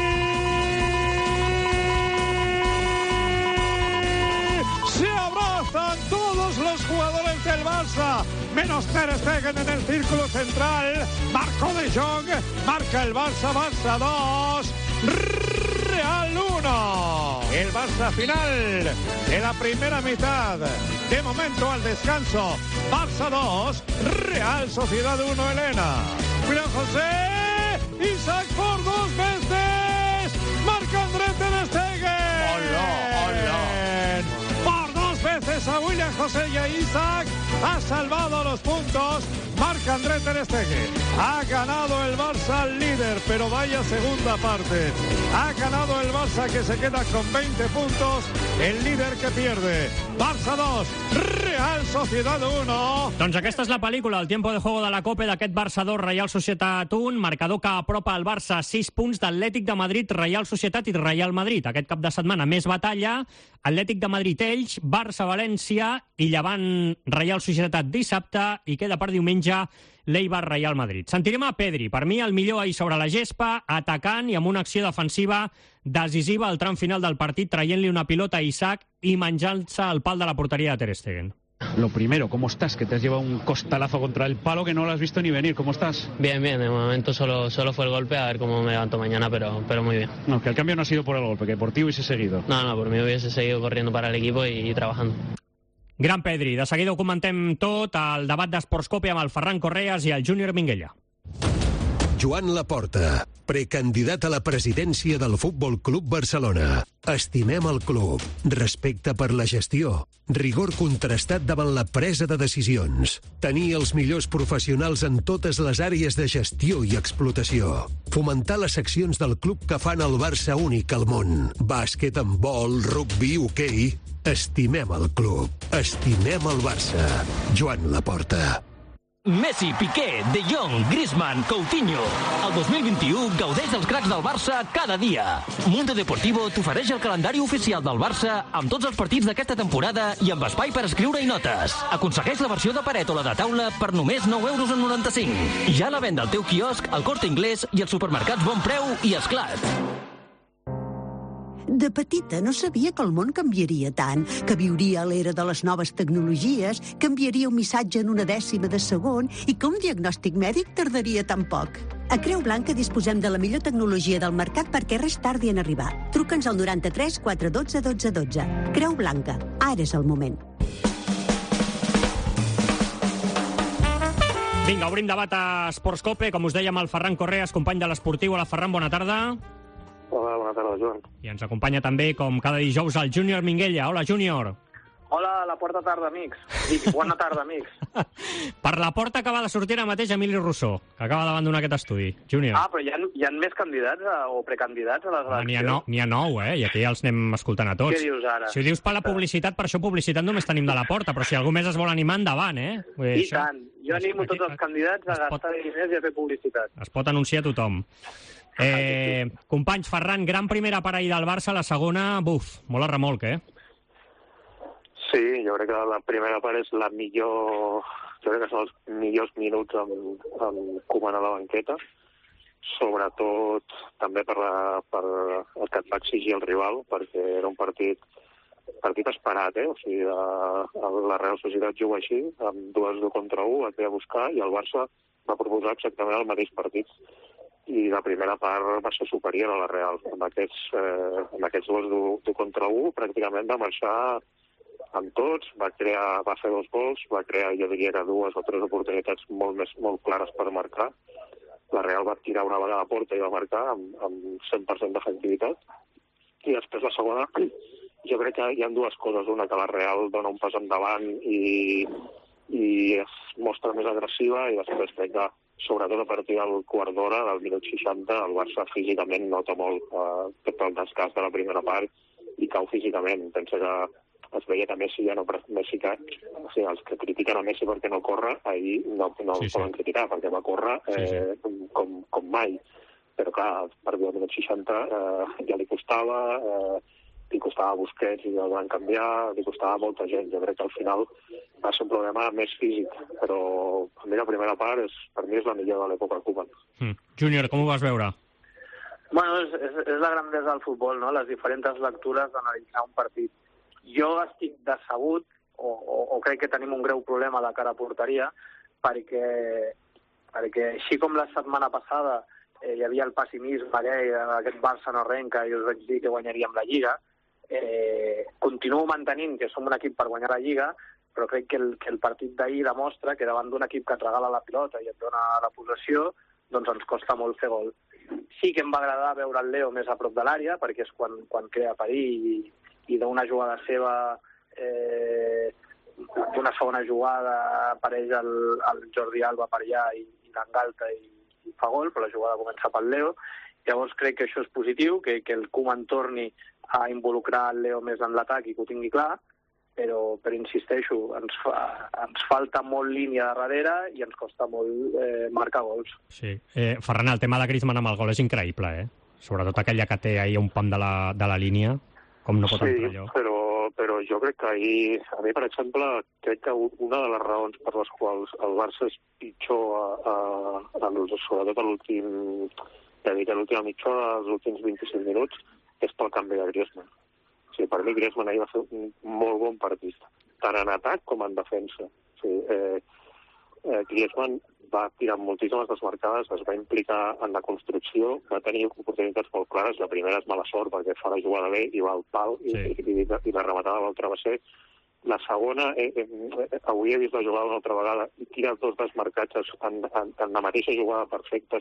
Se abrazan todos los jugadores del Barça, menos Ter Stegen en el círculo central. Marcó De Jong, marca el Barça, Barça dos, Real uno. El Barça final de la primera mitad. De momento al descanso, Barça dos, Real Sociedad uno, Elena. Mira José, Isaac por dos veces, marca André Ter Stegen. Hola, hola. Veces a William José y a Isaac, ha salvado los puntos, marca André Ter Stegen. Ha ganado el Barça al líder, pero vaya segunda parte. Ha ganado el Barça, que se queda con veinte puntos, el líder que pierde. Barça dos, Real Sociedad uno. Doncs aquesta és la pel·lícula, el tiempo de juego de la Copa d'aquest Barça dos, Real Societat un, marcador que apropa el Barça sis punts d'Atlètic de Madrid, Real Societat i Real Madrid. Aquest cap de setmana més batalla, Atlètic de Madrid Elx, Barça-València i Llevant Real Societat dissabte, i queda per diumenge l'Eibar Real Madrid. Sentirem a Pedri, per mi el millor ahir sobre la gespa, atacant i amb una acció defensiva decisiva al tram final del partit, traient-li una pilota a Isaac i menjant-se el pal de la porteria de Ter Stegen. Lo primero, ¿cómo estás? Que te has llevado un costalazo contra el palo que no lo has visto ni venir. ¿Cómo estás? Bien, bien. De momento solo, solo fue el golpe. A ver cómo me levanto mañana, pero, pero muy bien. No, que el cambio no ha sido por el golpe, que por ti hubiese seguido. No, no, por mí hubiese seguido corriendo para el equipo y, y trabajando. Gran Pedri. De seguida ho comentem tot, el debat d'Esportscope amb el Ferran Correas i el Júnior Minguella. Joan Laporta, precandidat a la presidència del Futbol Club Barcelona. Estimem el club, respecte per la gestió, rigor contrastat davant la presa de decisions, tenir els millors professionals en totes les àrees de gestió i explotació, fomentar les seccions del club que fan el Barça únic al món, bàsquet, handbol, rugby, hoquei. Estimem el club, estimem el Barça. Joan Laporta. Messi, Piqué, De Jong, Griezmann, Coutinho. El dos mil vint-i-u gaudeix dels cracs del Barça cada dia. Mundo Deportivo t'ofereix el calendari oficial del Barça amb tots els partits d'aquesta temporada i amb espai per escriure-hi notes. Aconsegueix la versió de paret o la de taula per només nou euros amb noranta-cinc. Ja a la venda al teu quiosc, al Corte Inglés i als supermercats Bon Preu i Esclat. De petita no sabia que el món canviaria tant, que viuria a l'era de les noves tecnologies, que enviaria un missatge en una dècima de segon i que un diagnòstic mèdic tardaria tan poc. A Creu Blanca disposem de la millor tecnologia del mercat perquè res tardi en arribar. Truca'ns al noranta-tres quatre cents i dotze dotze dotze. Creu Blanca, ara és el moment. Vinga, obrim debat a Esportscope. Com us dèiem, el Ferran Correas, company de l'Esportiu. Hola, Ferran, bona tarda. Hola, bona tarda, Joan. I ens acompanya també, com cada dijous, el Júnior Minguella. Hola, Júnior. Hola, a la porta tarda, amics. Dic, bona tarda, amics. Per la porta acaba de sortir ara mateix Emili Rousseau, que acaba d'abandonar aquest estudi. Júnior. Ah, però hi ha, hi ha més candidats a, o precandidats a les eleccions? N'hi ha, no, n'hi ha nou, eh? I aquí ja els anem escoltant a tots. Què dius ara? Si ho dius per la publicitat, per això publicitat només tenim de la porta, però si algú més es vol animar, endavant, eh? Vull dir, I això... tant. Jo animo tots els candidats a gastar pot... diners i a fer publicitat. Es pot anunciar a tothom. Eh, companys, Ferran, gran primera part ahir del Barça, la segona, buf, molt a remolc, eh? Sí, jo crec que la primera part és la millor... Jo crec que són els millors minuts amb, amb Koeman a la banqueta, sobretot també per, la, per el que et va exigir el rival, perquè era un partit partit esperat, eh? O sigui, la, la Real Societat juga així, amb dues de contra un, et ve a buscar, i el Barça va proposar exactament el mateix partit. I la primera part va ser superior a la Real. Amb aquests, eh, amb aquests dos de contra un, pràcticament va marxar amb tots, va crear, va fer dos gols, va crear, jo diria que dues o tres oportunitats molt més molt clares per marcar. La Real va tirar una vegada a porta i va marcar amb, amb cent per cent d'efectivitat. I després la segona, jo crec que hi ha dues coses. Una, que la Real dona un pas endavant i, i es mostra més agressiva, i després crec que sobretot a partir del quart d'hora, del minut seixanta, el Barça físicament nota molt eh, tot el desgast de la primera part i cau físicament. Pensa que es veia que Messi ja no... Messi que, o sigui, els que critiquen a Messi perquè no corre, ahir no, no sí, el poden sí. criticar, perquè va córrer eh, sí, sí. Com, com mai. Però clar, per al minut seixanta eh, ja li costava, eh, li costava a Busquets i el van canviar, li costava a molta gent. Jo crec que al final va ser un problema més físic, però a mi la primera part és, per mi és la millor de l'època Koeman. Mm. Júnior, com ho vas veure? Bueno, és, és, és la grandesa del futbol, no? Les diferents lectures d'analitzar un partit. Jo estic decebut, o, o, o crec que tenim un greu problema de cara a porteria, perquè, perquè així com la setmana passada eh, hi havia el pessimisme aquell, aquest Barça no arrenca i us vaig dir que guanyaríem la Lliga, eh, continuo mantenint que som un equip per guanyar la Lliga, però crec que el, que el partit d'ahir demostra que davant d'un equip que et regala la pilota i et dona la possessió, doncs ens costa molt fer gol. Sí que em va agradar veure el Leo més a prop de l'àrea, perquè és quan, quan crea perill i, i d'una jugada seva, eh, d'una segona jugada apareix el, el Jordi Alba per allà i, i l'engalta i, i fa gol, però la jugada comença pel Leo. Llavors crec que això és positiu, que, que el Koeman torni a involucrar el Leo més en l'atac i que ho tingui clar, però, però insisteixo, ens, fa, ens falta molt línia de darrere i ens costa molt eh, marcar gols. Sí. Eh, Ferran, el tema de Griezmann amb el gol és increïble, eh? Sobretot aquella que té ahir un pam de la, de la línia, com no pot sí, entrar allò. Però, però jo crec que ahir, a mi, per exemple, crec que una de les raons per les quals el Barça és pitjor, a, a, a, sobretot a l'últim, ja dic, a l'última mitja hora, als últims vint-i-cinc minuts, és pel canvi de Griezmann. O sigui, per mi Griezmann ahir va fer un molt bon partit, tant en atac com en defensa. O sigui, eh, eh, Griezmann va tirar moltíssimes desmarcades, es va implicar en la construcció, va tenir oportunitats molt clares. La primera és mala sort, perquè fa la jugada bé i va al pal sí. i, i, i, i la rematada va al travesser. La segona, eh, eh, avui he vist la jugada una altra vegada, i tira dos desmarcatges en, en, en la mateixa jugada perfectes,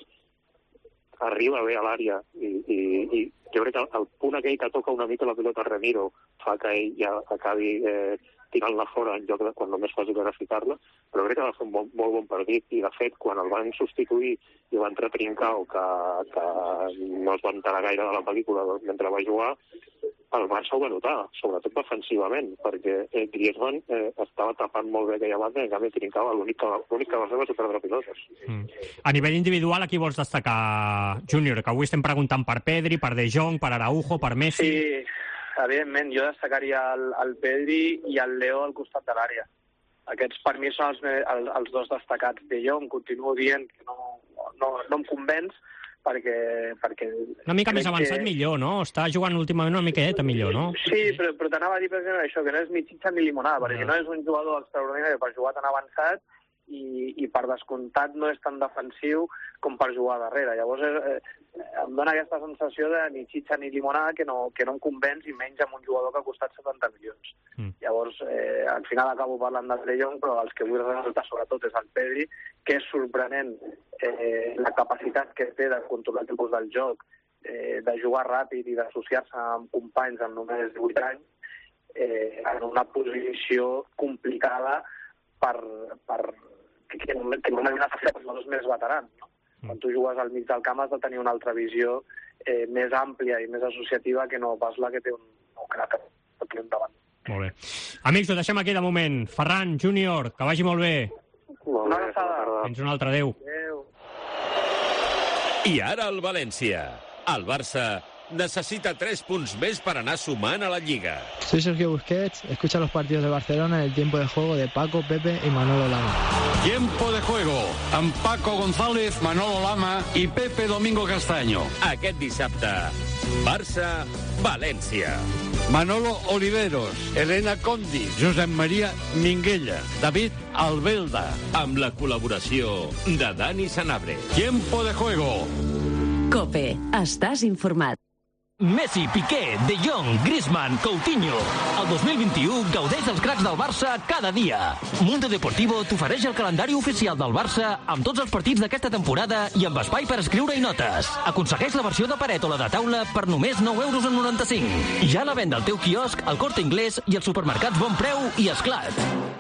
arriba bé a l'àrea i, i, i jo crec que el punt aquell que toca una mica la pilota a Ramiro fa que ell ja acabi eh, tirant-la fora en lloc de quan només fas graficar-la, però crec que va fer un bon, molt bon partit i de fet quan el van substituir i va entrar Trincao, que, que no es va enterar gaire de la pel·lícula mentre va jugar, el Barça ho va notar, sobretot defensivament, perquè eh, Griezmann eh, estava tapant molt bé aquella banda i en canvi Trincao l'únic que, l'únic que va fer va ser perdre pilotes. Mm. A nivell individual, a qui vols destacar, Júnior? Que avui estem preguntant per Pedri, per De Jong, per Araujo, per Messi... Sí, evidentment, jo destacaria el, el Pedri i el Leo al costat de l'àrea. Aquests per mi són els, els, els dos destacats. De Jong continuo dient que no, no, no em convenç, perquè... perquè una mica més avançat que... millor, no? Està jugant últimament una miqueta millor, no? Sí, però, però t'anava a dir precisament això, que no és mitjitxa ni limonada, perquè no és un jugador extraordinari per jugar tan avançat i, i per descomptat no és tan defensiu com per jugar darrere. Llavors eh, em dona aquesta sensació de ni xitxa ni limonada que no, que no em convenç i menys amb un jugador que ha costat setanta milions. Mm. Llavors, eh, al final acabo parlant del De Jong, però els que vull ressaltar sobretot és el Pedri, que és sorprenent eh, la capacitat que té de controlar el tipus del joc, eh, de jugar ràpid i d'associar-se amb companys amb només divuit anys, eh, en una posició complicada per, per que, que, que normalment ha fet els jugadors més veterans, no? Mm. Quan tu jugues al mig del camp has de tenir una altra visió eh, més àmplia i més associativa que no pas la que té un, un crac aquí endavant. Molt bé. Amics, ho deixem aquí de moment. Ferran, Júnior, que vagi molt bé. Molt bé, una Fins un altre, adéu. Adéu. I ara el València. El Barça necesita tres punts més per anar sumant a la Lliga. Soy Sergio Busquets, escucha los partidos de Barcelona en el tiempo de juego de Paco, Pepe y Manolo Lama. Tiempo de juego amb Paco González, Manolo Lama i Pepe Domingo Castaño. Aquest dissabte, Barça-València. Manolo Oliveros, Elena Condi, Josep Maria Minguella, David Albelda. Amb la col·laboració de Dani Sanabria. Tiempo de juego. COPE. Estàs informat. Messi, Piqué, De Jong, Griezmann, Coutinho. El dos mil vint-i-u gaudeix dels cracs del Barça cada dia. Mundo Deportivo t'ofereix el calendari oficial del Barça amb tots els partits d'aquesta temporada i amb espai per escriure-hi notes. Aconsegueix la versió de paret o la de taula per només nou euros amb noranta-cinc. Ja a la venda al teu quiosc, al Corte Inglés i als supermercats Bon Preu i Esclat.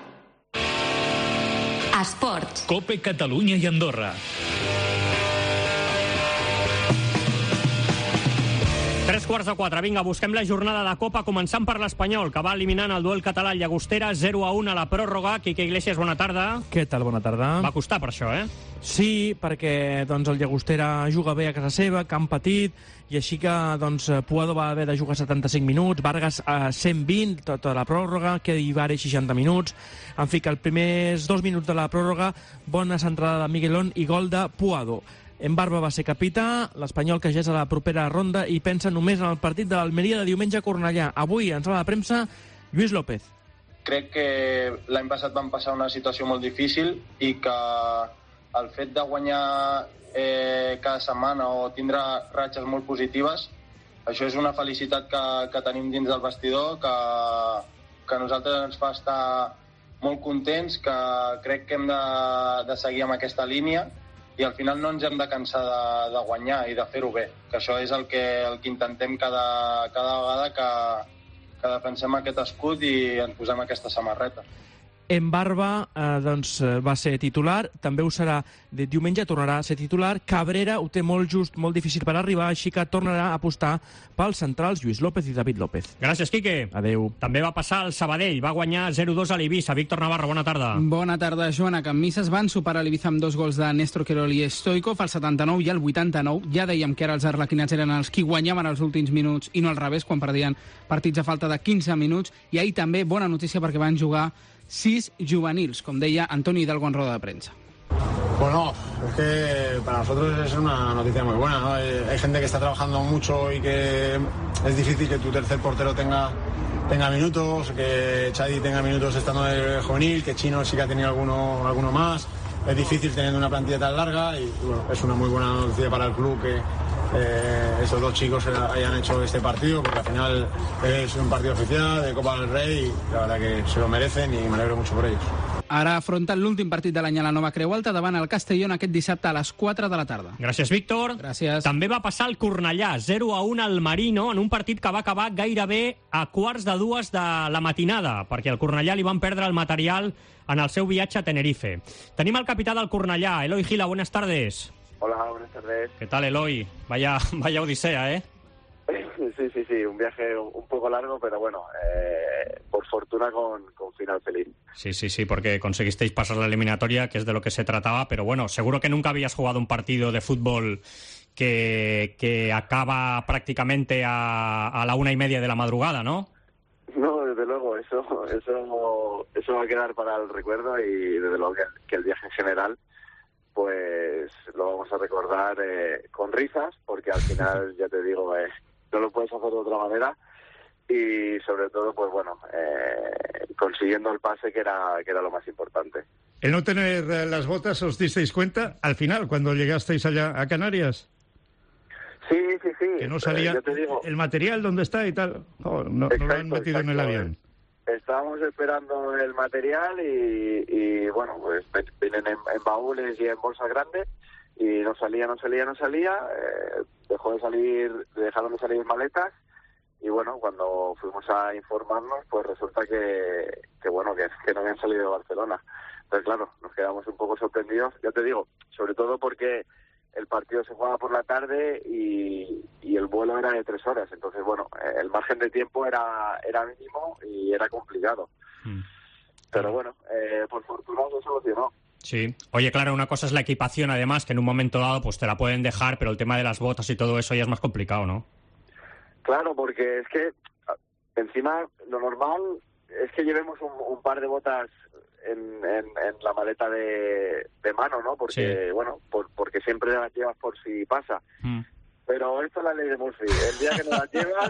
Esports. COPE Catalunya i Andorra. Tres quarts de quatre. Vinga, busquem la jornada de Copa, començant per l'Espanyol, que va eliminant el duel català al Llagostera, zero a un a la pròrroga. Quique Iglesias, bona tarda. Què tal? Bona tarda. Va costar per això, eh? Sí, perquè doncs, el Llagostera juga bé a casa seva, camp petit, i així que doncs, Puado va haver de jugar setanta-cinc minuts, Vargas a cent vint, tota la pròrroga, Kedi Ibarre seixanta minuts. En fi, que els primers dos minuts de la pròrroga, bona centrada de Miguelón i gol de Puado. En Barba va ser capità, l'Espanyol que ja és a la propera ronda i pensa només en el partit de l'Almeria de diumenge a Cornellà. Avui, en sala de premsa, Lluís López. Crec que l'any passat vam passar una situació molt difícil i que el fet de guanyar eh, cada setmana o tindre ratxes molt positives, això és una felicitat que, que tenim dins del vestidor, que, que a nosaltres ens fa estar molt contents, que crec que hem de, de seguir amb aquesta línia i al final no ens hem de cansar de, de guanyar i de fer-ho bé, que això és el que, el que intentem cada, cada vegada que, que defensem aquest escut i ens posem aquesta samarreta. En Barba eh, doncs, va ser titular, també ho serà de diumenge, tornarà a ser titular. Cabrera ho té molt just, molt difícil per arribar, així que tornarà a apostar pels centrals Lluís López i David López. Gràcies, Quique. Adéu. També va passar el Sabadell, va guanyar zero dos a l'Eivissa. Víctor Navarro, bona tarda. Bona tarda, Joana. Cammisses van superar l'Eivissa amb dos gols de Néstor Querol i Stoikov al setanta-nou i al vuitanta-nou. Ja dèiem que ara els arlequinats eren els qui guanyaven els últims minuts i no al revés, quan perdien partits a falta de quinze minuts. I ahir també bona notícia perquè van jugar sis juvenils, com deia Antonio Hidalgo en roda de prensa. Bueno, es que para nosotros es una noticia muy buena, ¿no? Hay, hay gente que está trabajando mucho y que es difícil que tu tercer portero tenga, tenga minutos, que Chadi tenga minutos estando de juvenil, que Chino sí que ha tenido alguno, alguno más. Es difícil teniendo una plantilla tan larga y, y bueno, es una muy buena noticia para el club que eh, esos dos chicos hayan hecho este partido, porque al final es un partido oficial de Copa del Rey y la verdad que se lo merecen y me alegro mucho por ellos. Ara afronten l'últim partit de l'any a la Nova Creu Alta davant el Castellón aquest dissabte a les quatre de la tarda. Gràcies, Víctor. Gràcies. També va passar el Cornellà, zero a un al Marino, en un partit que va acabar gairebé a quarts de dues de la matinada, perquè al Cornellà li van perdre el material en el seu viatge a Tenerife. Tenim el capità del Cornellà, Eloi Gila, buenas tardes. Hola, buenas tardes. ¿Qué tal, Eloi? Vaya, vaya odisea, ¿eh? Sí, sí, sí, un viaje un poco largo, pero bueno, eh, por fortuna con, con final feliz. Sí, sí, sí, porque conseguisteis pasar la eliminatoria, que es de lo que se trataba, pero bueno, seguro que nunca habías jugado un partido de fútbol que, que acaba prácticamente a, a la una y media de la madrugada, ¿no? No, desde luego, eso, eso, eso va a quedar para el recuerdo y desde luego que, que el viaje en general pues lo vamos a recordar eh, con risas, porque al final, ya te digo, eh, no lo puedes hacer de otra manera y sobre todo, pues bueno, eh, consiguiendo el pase que era, que era lo más importante. El no tener eh, las botas, ¿os disteis cuenta al final, cuando llegasteis allá a Canarias? Sí, sí, sí. Que no salía eh, yo te digo, el material, ¿dónde está y tal? Oh, no, exacto, no lo han metido exacto, en el avión. Estábamos esperando el material y, y bueno, pues vienen en, en baúles y en bolsas grandes y no salía, no salía, no salía. Eh, dejó de salir, dejaron de salir maletas y bueno, cuando fuimos a informarnos, pues resulta que, que bueno, que, que no habían salido de Barcelona. Entonces, claro, nos quedamos un poco sorprendidos. Ya te digo, sobre todo porque el partido se jugaba por la tarde y, y el vuelo era de tres horas. Entonces, bueno, el margen de tiempo era, era mínimo y era complicado. Mm. Pero bueno, eh, por fortuna se solucionó. Sí. Oye, claro, una cosa es la equipación, además, que en un momento dado pues te la pueden dejar, pero el tema de las botas y todo eso ya es más complicado, ¿no? Claro, porque es que encima lo normal es que llevemos un, un par de botas en, en, en la maleta de, de mano, ¿no? Porque, sí. bueno, por, porque siempre las llevas por si pasa. Mm. Pero esto es la ley de Murphy. El día que no las llevas...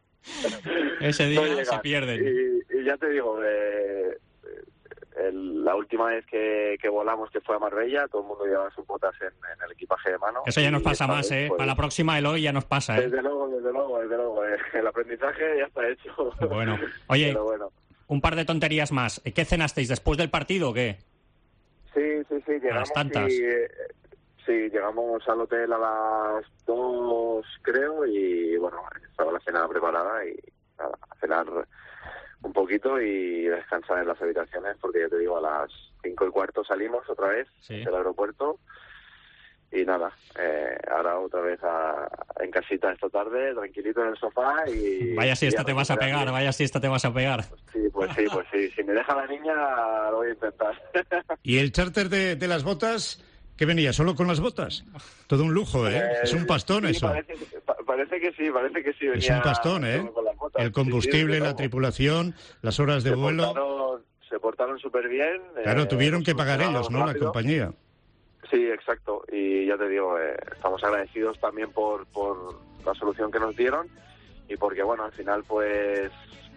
ese día no se pierden. Y, y ya te digo, eh, el, la última vez que, que volamos, que fue a Marbella, todo el mundo llevaba sus botas en, en el equipaje de mano. Eso ya nos pasa más, vez, ¿eh? Pues, para la próxima, Eloy, ya nos pasa, ¿eh? Desde luego, desde luego, desde luego. Eh. El aprendizaje ya está hecho. Bueno, oye... Pero bueno. Un par de tonterías más. ¿Qué cenasteis después del partido o qué? Sí, sí, sí. Llegamos a las tantas. Y, eh, sí, llegamos al hotel a las dos, creo, y bueno, estaba la cena preparada y nada, a cenar un poquito y descansar en las habitaciones porque ya te digo, a las cinco y cuarto salimos otra vez sí. del aeropuerto y nada, eh, ahora otra vez a, en casita esta tarde, tranquilito en el sofá y... Vaya siesta y te vas a pegar, vaya siesta te vas a pegar. Sí, pues sí, pues sí. Si me deja la niña, lo voy a intentar. ¿Y el charter de, de las botas, qué venía? ¿Solo con las botas? Todo un lujo, ¿eh? eh es un pastón, sí, eso. Parece, parece que sí, parece que sí. Venía es un pastón, ¿eh? El combustible, sí, sí, la tripulación, las horas de se vuelo... Portaron, se portaron súper bien. Claro, eh, tuvieron que pagar ellos, ¿no? Rápido. La compañía. Sí, exacto. Y ya te digo, eh, estamos agradecidos también por, por la solución que nos dieron y porque, bueno, al final, pues,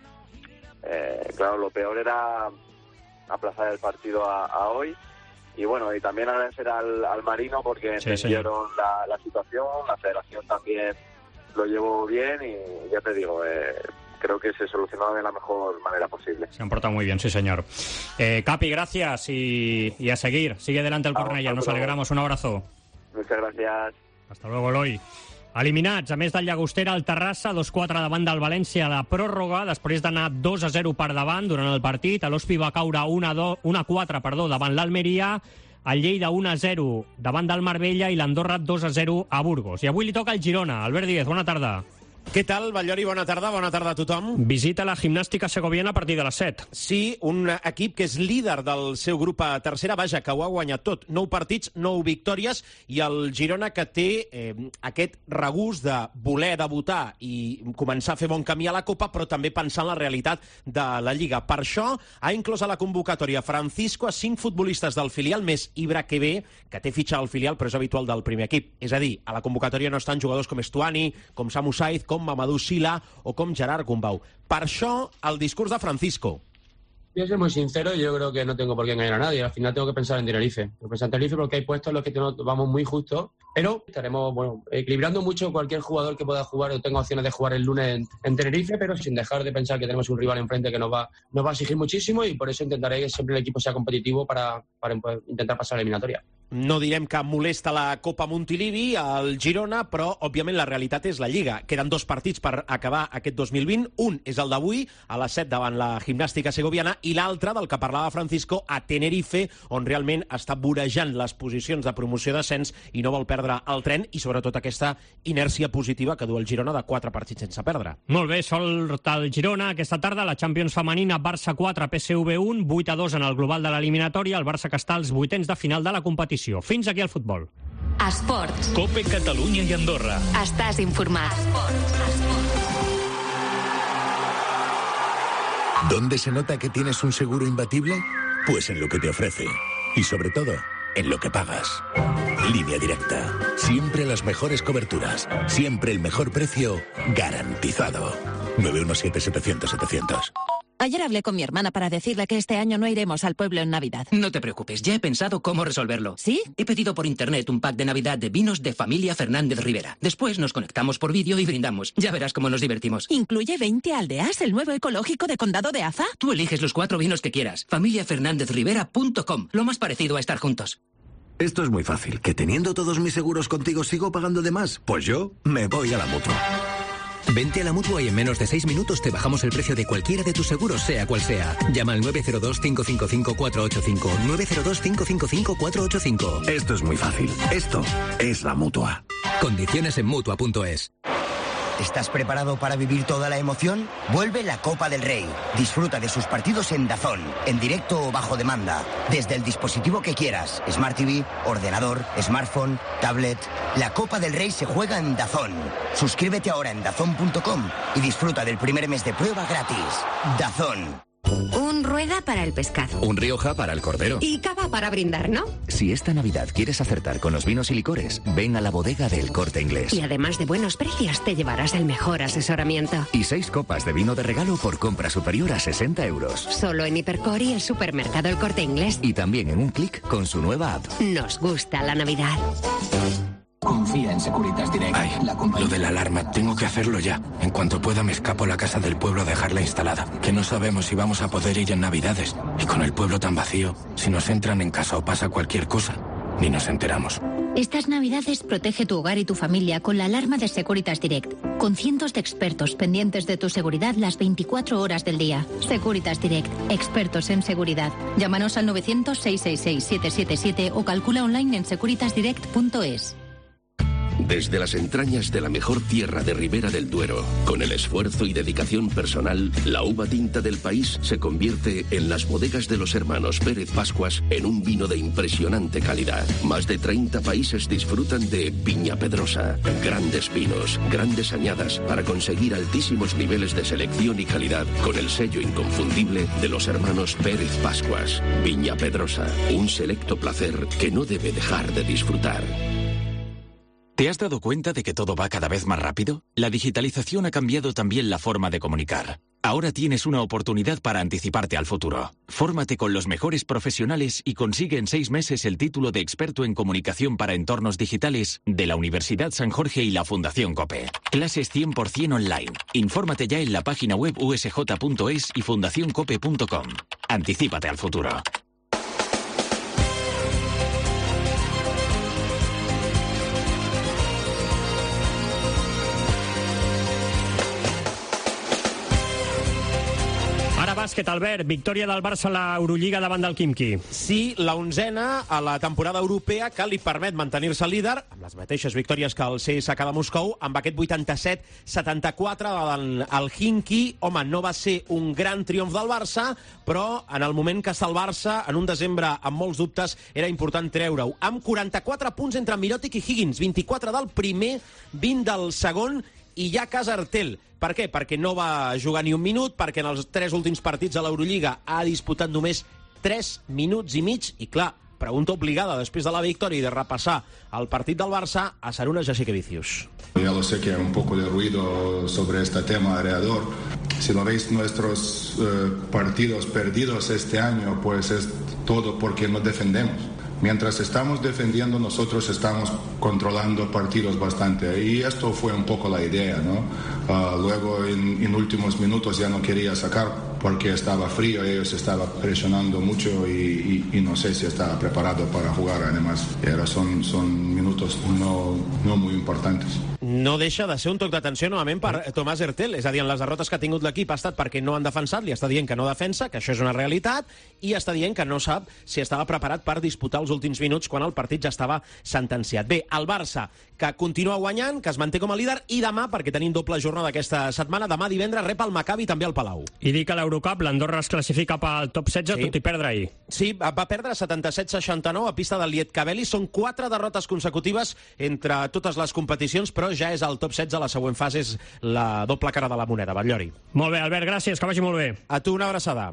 eh, claro, lo peor era aplazar el partido a, a hoy. Y bueno, y también agradecer al, al Marino porque sí, entendieron la, la situación, la federación también lo llevó bien y ya te digo, eh, creo que se solucionó de la mejor manera posible. Se han portado muy bien, sí señor. Eh, Capi, gracias y, y a seguir. Sigue adelante el Cornellà, nos alegramos. Un abrazo. Muchas gracias. Hasta luego, Eloi. Eliminats, a més del Llagostera, el Terrassa, dos quatre davant del València a la pròrroga, després d'anar dos a zero per davant durant el partit. L'Hospi va caure un a quatre perdó, davant l'Almeria, el Lleida un a zero davant del Marbella i l'Andorra dos a zero a Burgos. I avui li toca el Girona. Albert Díez, bona tarda. Què tal, Batllori? Bona tarda, bona tarda a tothom. Visita la Gimnàstica Segoviana a partir de les set. Sí, un equip que és líder del seu grup a tercera, vaja, que ho ha guanyat tot. Nou partits, nou victòries, i el Girona que té eh, aquest regust de voler debutar i començar a fer bon camí a la Copa, però també pensar en la realitat de la Lliga. Per això ha inclòs a la convocatòria Francisco a cinc futbolistes del filial, més Ibra Quebe, que té fitxa al filial, però és habitual del primer equip. És a dir, a la convocatòria no estan jugadors com Estuani, com Samu Saiz, com Mamadou Sila o com Gerard Gumbau. Per això, el discurs de Francisco. Voy a ser muy sincero, yo creo que no tengo por qué engañar a nadie. Al final tengo que pensar en Tenerife. Tengo que pensar en Tenerife porque hay puestos en los que vamos muy justos, pero estaremos bueno, equilibrando mucho cualquier jugador que pueda jugar o tenga opciones de jugar el lunes en, en Tenerife, pero sin dejar de pensar que tenemos un rival enfrente que nos va, nos va a exigir muchísimo y por eso intentaré que siempre el equipo sea competitivo para, para intentar pasar la eliminatoria. No direm que molesta la Copa Montilivi al Girona, però, òbviament, la realitat és la Lliga. Queden dos partits per acabar aquest dos mil vint. Un és el d'avui, a les set davant la Gimnàstica Segoviana, i l'altre, del que parlava Francisco, a Tenerife, on realment està vorejant les posicions de promoció d'ascens i no vol perdre el tren i, sobretot, aquesta inèrcia positiva que du el Girona de quatre partits sense perdre. Molt bé, sort el Girona aquesta tarda. La Champions femenina, Barça quatre, P S V un, vuit a dos en el global de l'eliminatòria. El Barça que està als vuitens de final de la competició. Fins aquí el futbol. Esports. Cope Catalunya i Andorra. Estàs informat. Esports. ¿Dónde se nota que tienes un seguro imbatible? Pues en lo que te ofrece. Y sobre todo, en lo que pagas. Línea Directa. Siempre las mejores coberturas. Siempre el mejor precio garantizado. nueve uno siete, setecientos, setecientos. Ayer hablé con mi hermana para decirle que este año no iremos al pueblo en Navidad. No te preocupes, ya he pensado cómo resolverlo. ¿Sí? He pedido por internet un pack de Navidad de vinos de Familia Fernández Rivera. Después nos conectamos por vídeo y brindamos. Ya verás cómo nos divertimos. ¿Incluye veinte aldeas, el nuevo ecológico de Condado de Aza? Tú eliges los cuatro vinos que quieras. familia fernández rivera punto com. Lo más parecido a estar juntos. Esto es muy fácil. ¿Que teniendo todos mis seguros contigo sigo pagando de más? Pues yo me voy a la Mutua. Vente a la Mutua y en menos de seis minutos te bajamos el precio de cualquiera de tus seguros, sea cual sea. Llama al nueve cero dos, cinco cinco cinco, cuatro ocho cinco. nueve cero dos, cinco cinco cinco, cuatro ocho cinco. Esto es muy fácil. Esto es la Mutua. Condiciones en Mutua punto es. ¿Estás preparado para vivir toda la emoción? Vuelve la Copa del Rey. Disfruta de sus partidos en DAZN, en directo o bajo demanda, desde el dispositivo que quieras, Smart T V, ordenador, smartphone, tablet. La Copa del Rey se juega en DAZN. Suscríbete ahora en dazn punto com y disfruta del primer mes de prueba gratis. DAZN. Un rueda para el pescado. Un Rioja para el cordero. Y cava para brindar, ¿no? Si esta Navidad quieres acertar con los vinos y licores, ven a la bodega del Corte Inglés. Y además de buenos precios, te llevarás el mejor asesoramiento. Y seis copas de vino de regalo por compra superior a sesenta euros. Solo en Hipercor y el supermercado El Corte Inglés. Y también en un clic con su nueva app. Nos gusta la Navidad. Confía en Securitas Direct. Ay, la compañía... lo de la alarma, tengo que hacerlo ya. En cuanto pueda me escapo a la casa del pueblo a dejarla instalada. Que no sabemos si vamos a poder ir en Navidades. Y con el pueblo tan vacío, si nos entran en casa o pasa cualquier cosa, ni nos enteramos. Estas Navidades protege tu hogar y tu familia con la alarma de Securitas Direct, con cientos de expertos pendientes de tu seguridad las veinticuatro horas del día. Securitas Direct, expertos en seguridad. Llámanos al novecientos, seiscientos sesenta y seis, setecientos setenta y siete o calcula online en securitas direct punto es. Desde las entrañas de la mejor tierra de Ribera del Duero, con el esfuerzo y dedicación personal, la uva tinta del país se convierte en las bodegas de los hermanos Pérez Pascuas en un vino de impresionante calidad. Más de treinta países disfrutan de Viña Pedrosa. Grandes vinos, grandes añadas para conseguir altísimos niveles de selección y calidad con el sello inconfundible de los hermanos Pérez Pascuas. Viña Pedrosa, un selecto placer que no debe dejar de disfrutar. ¿Te has dado cuenta de que todo va cada vez más rápido? La digitalización ha cambiado también la forma de comunicar. Ahora tienes una oportunidad para anticiparte al futuro. Fórmate con los mejores profesionales y consigue en seis meses el título de experto en comunicación para entornos digitales de la Universidad San Jorge y la Fundación COPE. Clases cien por cien online. Infórmate ya en la página web u s j punto es y fundación cope punto com. Anticípate al futuro. Bàsquet, Albert, victòria del Barça a l'Eurolliga davant del Khimki. Sí, la onzena a la temporada europea que li permet mantenir-se líder, amb les mateixes victòries que el C S K de Moscou, amb aquest vuitanta-set setanta-quatre davant el Khimki. Home, no va ser un gran triomf del Barça, però en el moment que està el Barça, en un desembre amb molts dubtes, era important treure-ho. Amb quaranta-quatre punts entre Mirotic i Higgins, vint-i-quatre del primer, vint del segon, i ja a casa Artel. Per què? Perquè no va jugar ni un minut, perquè en els tres últims partits de l'Eurolliga ha disputat només tres minuts i mig, i clar, pregunta obligada després de la victòria i de repassar el partit del Barça, a Saruna Jasikevičius. Ya lo sé que hay un poco de ruido sobre este tema alrededor. Si lo veis, nuestros eh, partidos perdidos este año, pues es todo porque no defendemos. Mientras estamos defendiendo, nosotros estamos controlando partidos bastante. Y esto fue un poco la idea, ¿no? Uh, luego, en, en últimos minutos ya no quería sacar porque estaba frío, ellos estaban presionando mucho y, y, y no sé si estaba preparado para jugar. Además, era, son, son minutos no, no muy importantes. No deixa de ser un toc d'atenció novament per Tomàs Hertel. És a dir, en les derrotes que ha tingut l'equip ha estat perquè no han defensat, li està dient que no defensa, que això és una realitat, i està dient que no sap si estava preparat per disputar els últims minuts quan el partit ja estava sentenciat. Bé, el Barça, que continua guanyant, que es manté com a líder, i demà, perquè tenim doble jornada aquesta setmana, demà divendres rep el Maccabi també al Palau. I dic que a l'Eurocup l'Andorra es classifica pel top setze, sí. Tot i perdre ahir. Sí, va perdre setanta-set seixanta-nou a pista del Lietkabelis. Són quatre derrotes consecutives entre totes les competicions, però ja és al top setze. La següent fase és la doble cara de la moneda. Batllori. Molt bé, Albert, gràcies, que vagi molt bé. A tu una abraçada.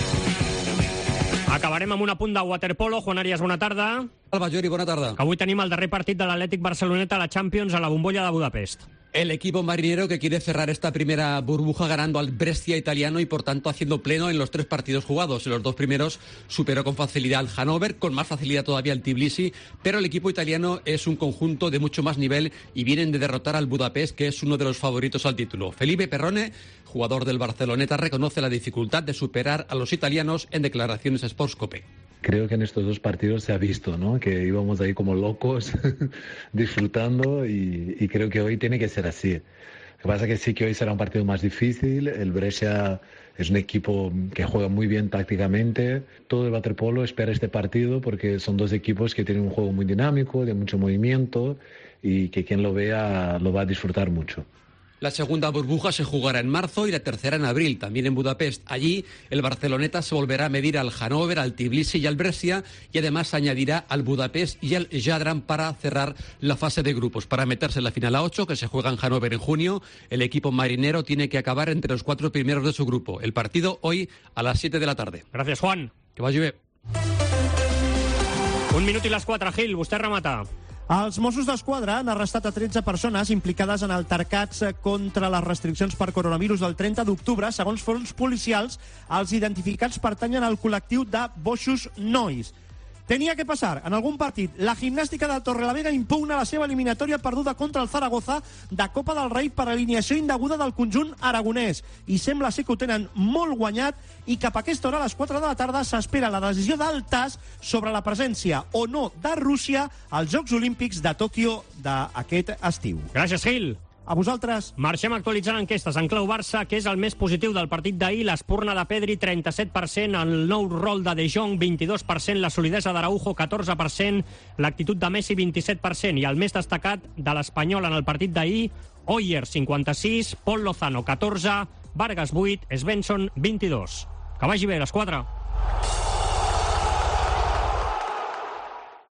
Acabarem amb un apunt de waterpolo. Juan Arias, bona tarda. Alba Llori, bona tarda. Avui tenim el darrer partit de l'Atlètic Barceloneta a la Champions a la bombolla de Budapest. El equipo marinero que quiere cerrar esta primera burbuja ganando al Brescia italiano y por tanto haciendo pleno en los tres partidos jugados. En los dos primeros superó con facilidad al Hannover, con más facilidad todavía el Tbilisi, pero el equipo italiano es un conjunto de mucho más nivel y vienen de derrotar al Budapest, que es uno de los favoritos al título. Felipe Perrone, jugador del Barceloneta, reconoce la dificultad de superar a los italianos en declaraciones a Sportscope. Creo que en estos dos partidos se ha visto, ¿no? Que íbamos ahí como locos disfrutando y, y creo que hoy tiene que ser así. Lo que pasa es que sí que hoy será un partido más difícil. El Brescia es un equipo que juega muy bien tácticamente. Todo el waterpolo espera este partido porque son dos equipos que tienen un juego muy dinámico, de mucho movimiento y que quien lo vea lo va a disfrutar mucho. La segunda burbuja se jugará en marzo y la tercera en abril, también en Budapest. Allí el Barceloneta se volverá a medir al Hannover, al Tbilisi y al Brescia, y además añadirá al Budapest y al Jadran para cerrar la fase de grupos. Para meterse en la final a ocho, que se juega en Hannover en junio, el equipo marinero tiene que acabar entre los cuatro primeros de su grupo. El partido hoy a las siete de la tarde. Gracias, Juan. Que vagi bé. Un minut i les quatre, Gil, vostè remata. Els Mossos d'Esquadra han arrestat a tretze persones implicades en altercats contra les restriccions per coronavirus del trenta d'octubre. Segons fons policials, els identificats pertanyen al col·lectiu de Boixos Nois. Tenia que passar en algun partit. La Gimnàstica de Torrelavega impugna la seva eliminatòria perduda contra el Zaragoza de Copa del Rei per alineació indeguda del conjunt aragonès. I sembla ser que ho tenen molt guanyat i cap a aquesta hora, a les quatre de la tarda, s'espera la decisió del T A S sobre la presència o no de Rússia als Jocs Olímpics de Tòquio d'aquest estiu. Gràcies, Gil. A vosaltres. Marxem actualitzant enquestes. En clau Barça, que és el més positiu del partit d'ahir, l'Espurna de Pedri, trenta-set per cent, el nou rol de De Jong, vint-i-dos per cent, la solidesa d'Araujo, catorze per cent, l'actitud de Messi, vint-i-set per cent, i el més destacat de l'Espanyol en el partit d'ahir, Oyer, cinquanta-sis, Pol Lozano, catorze, Vargas, vuit, Svensson, vint-i-dos. Que vagi bé, les quatre.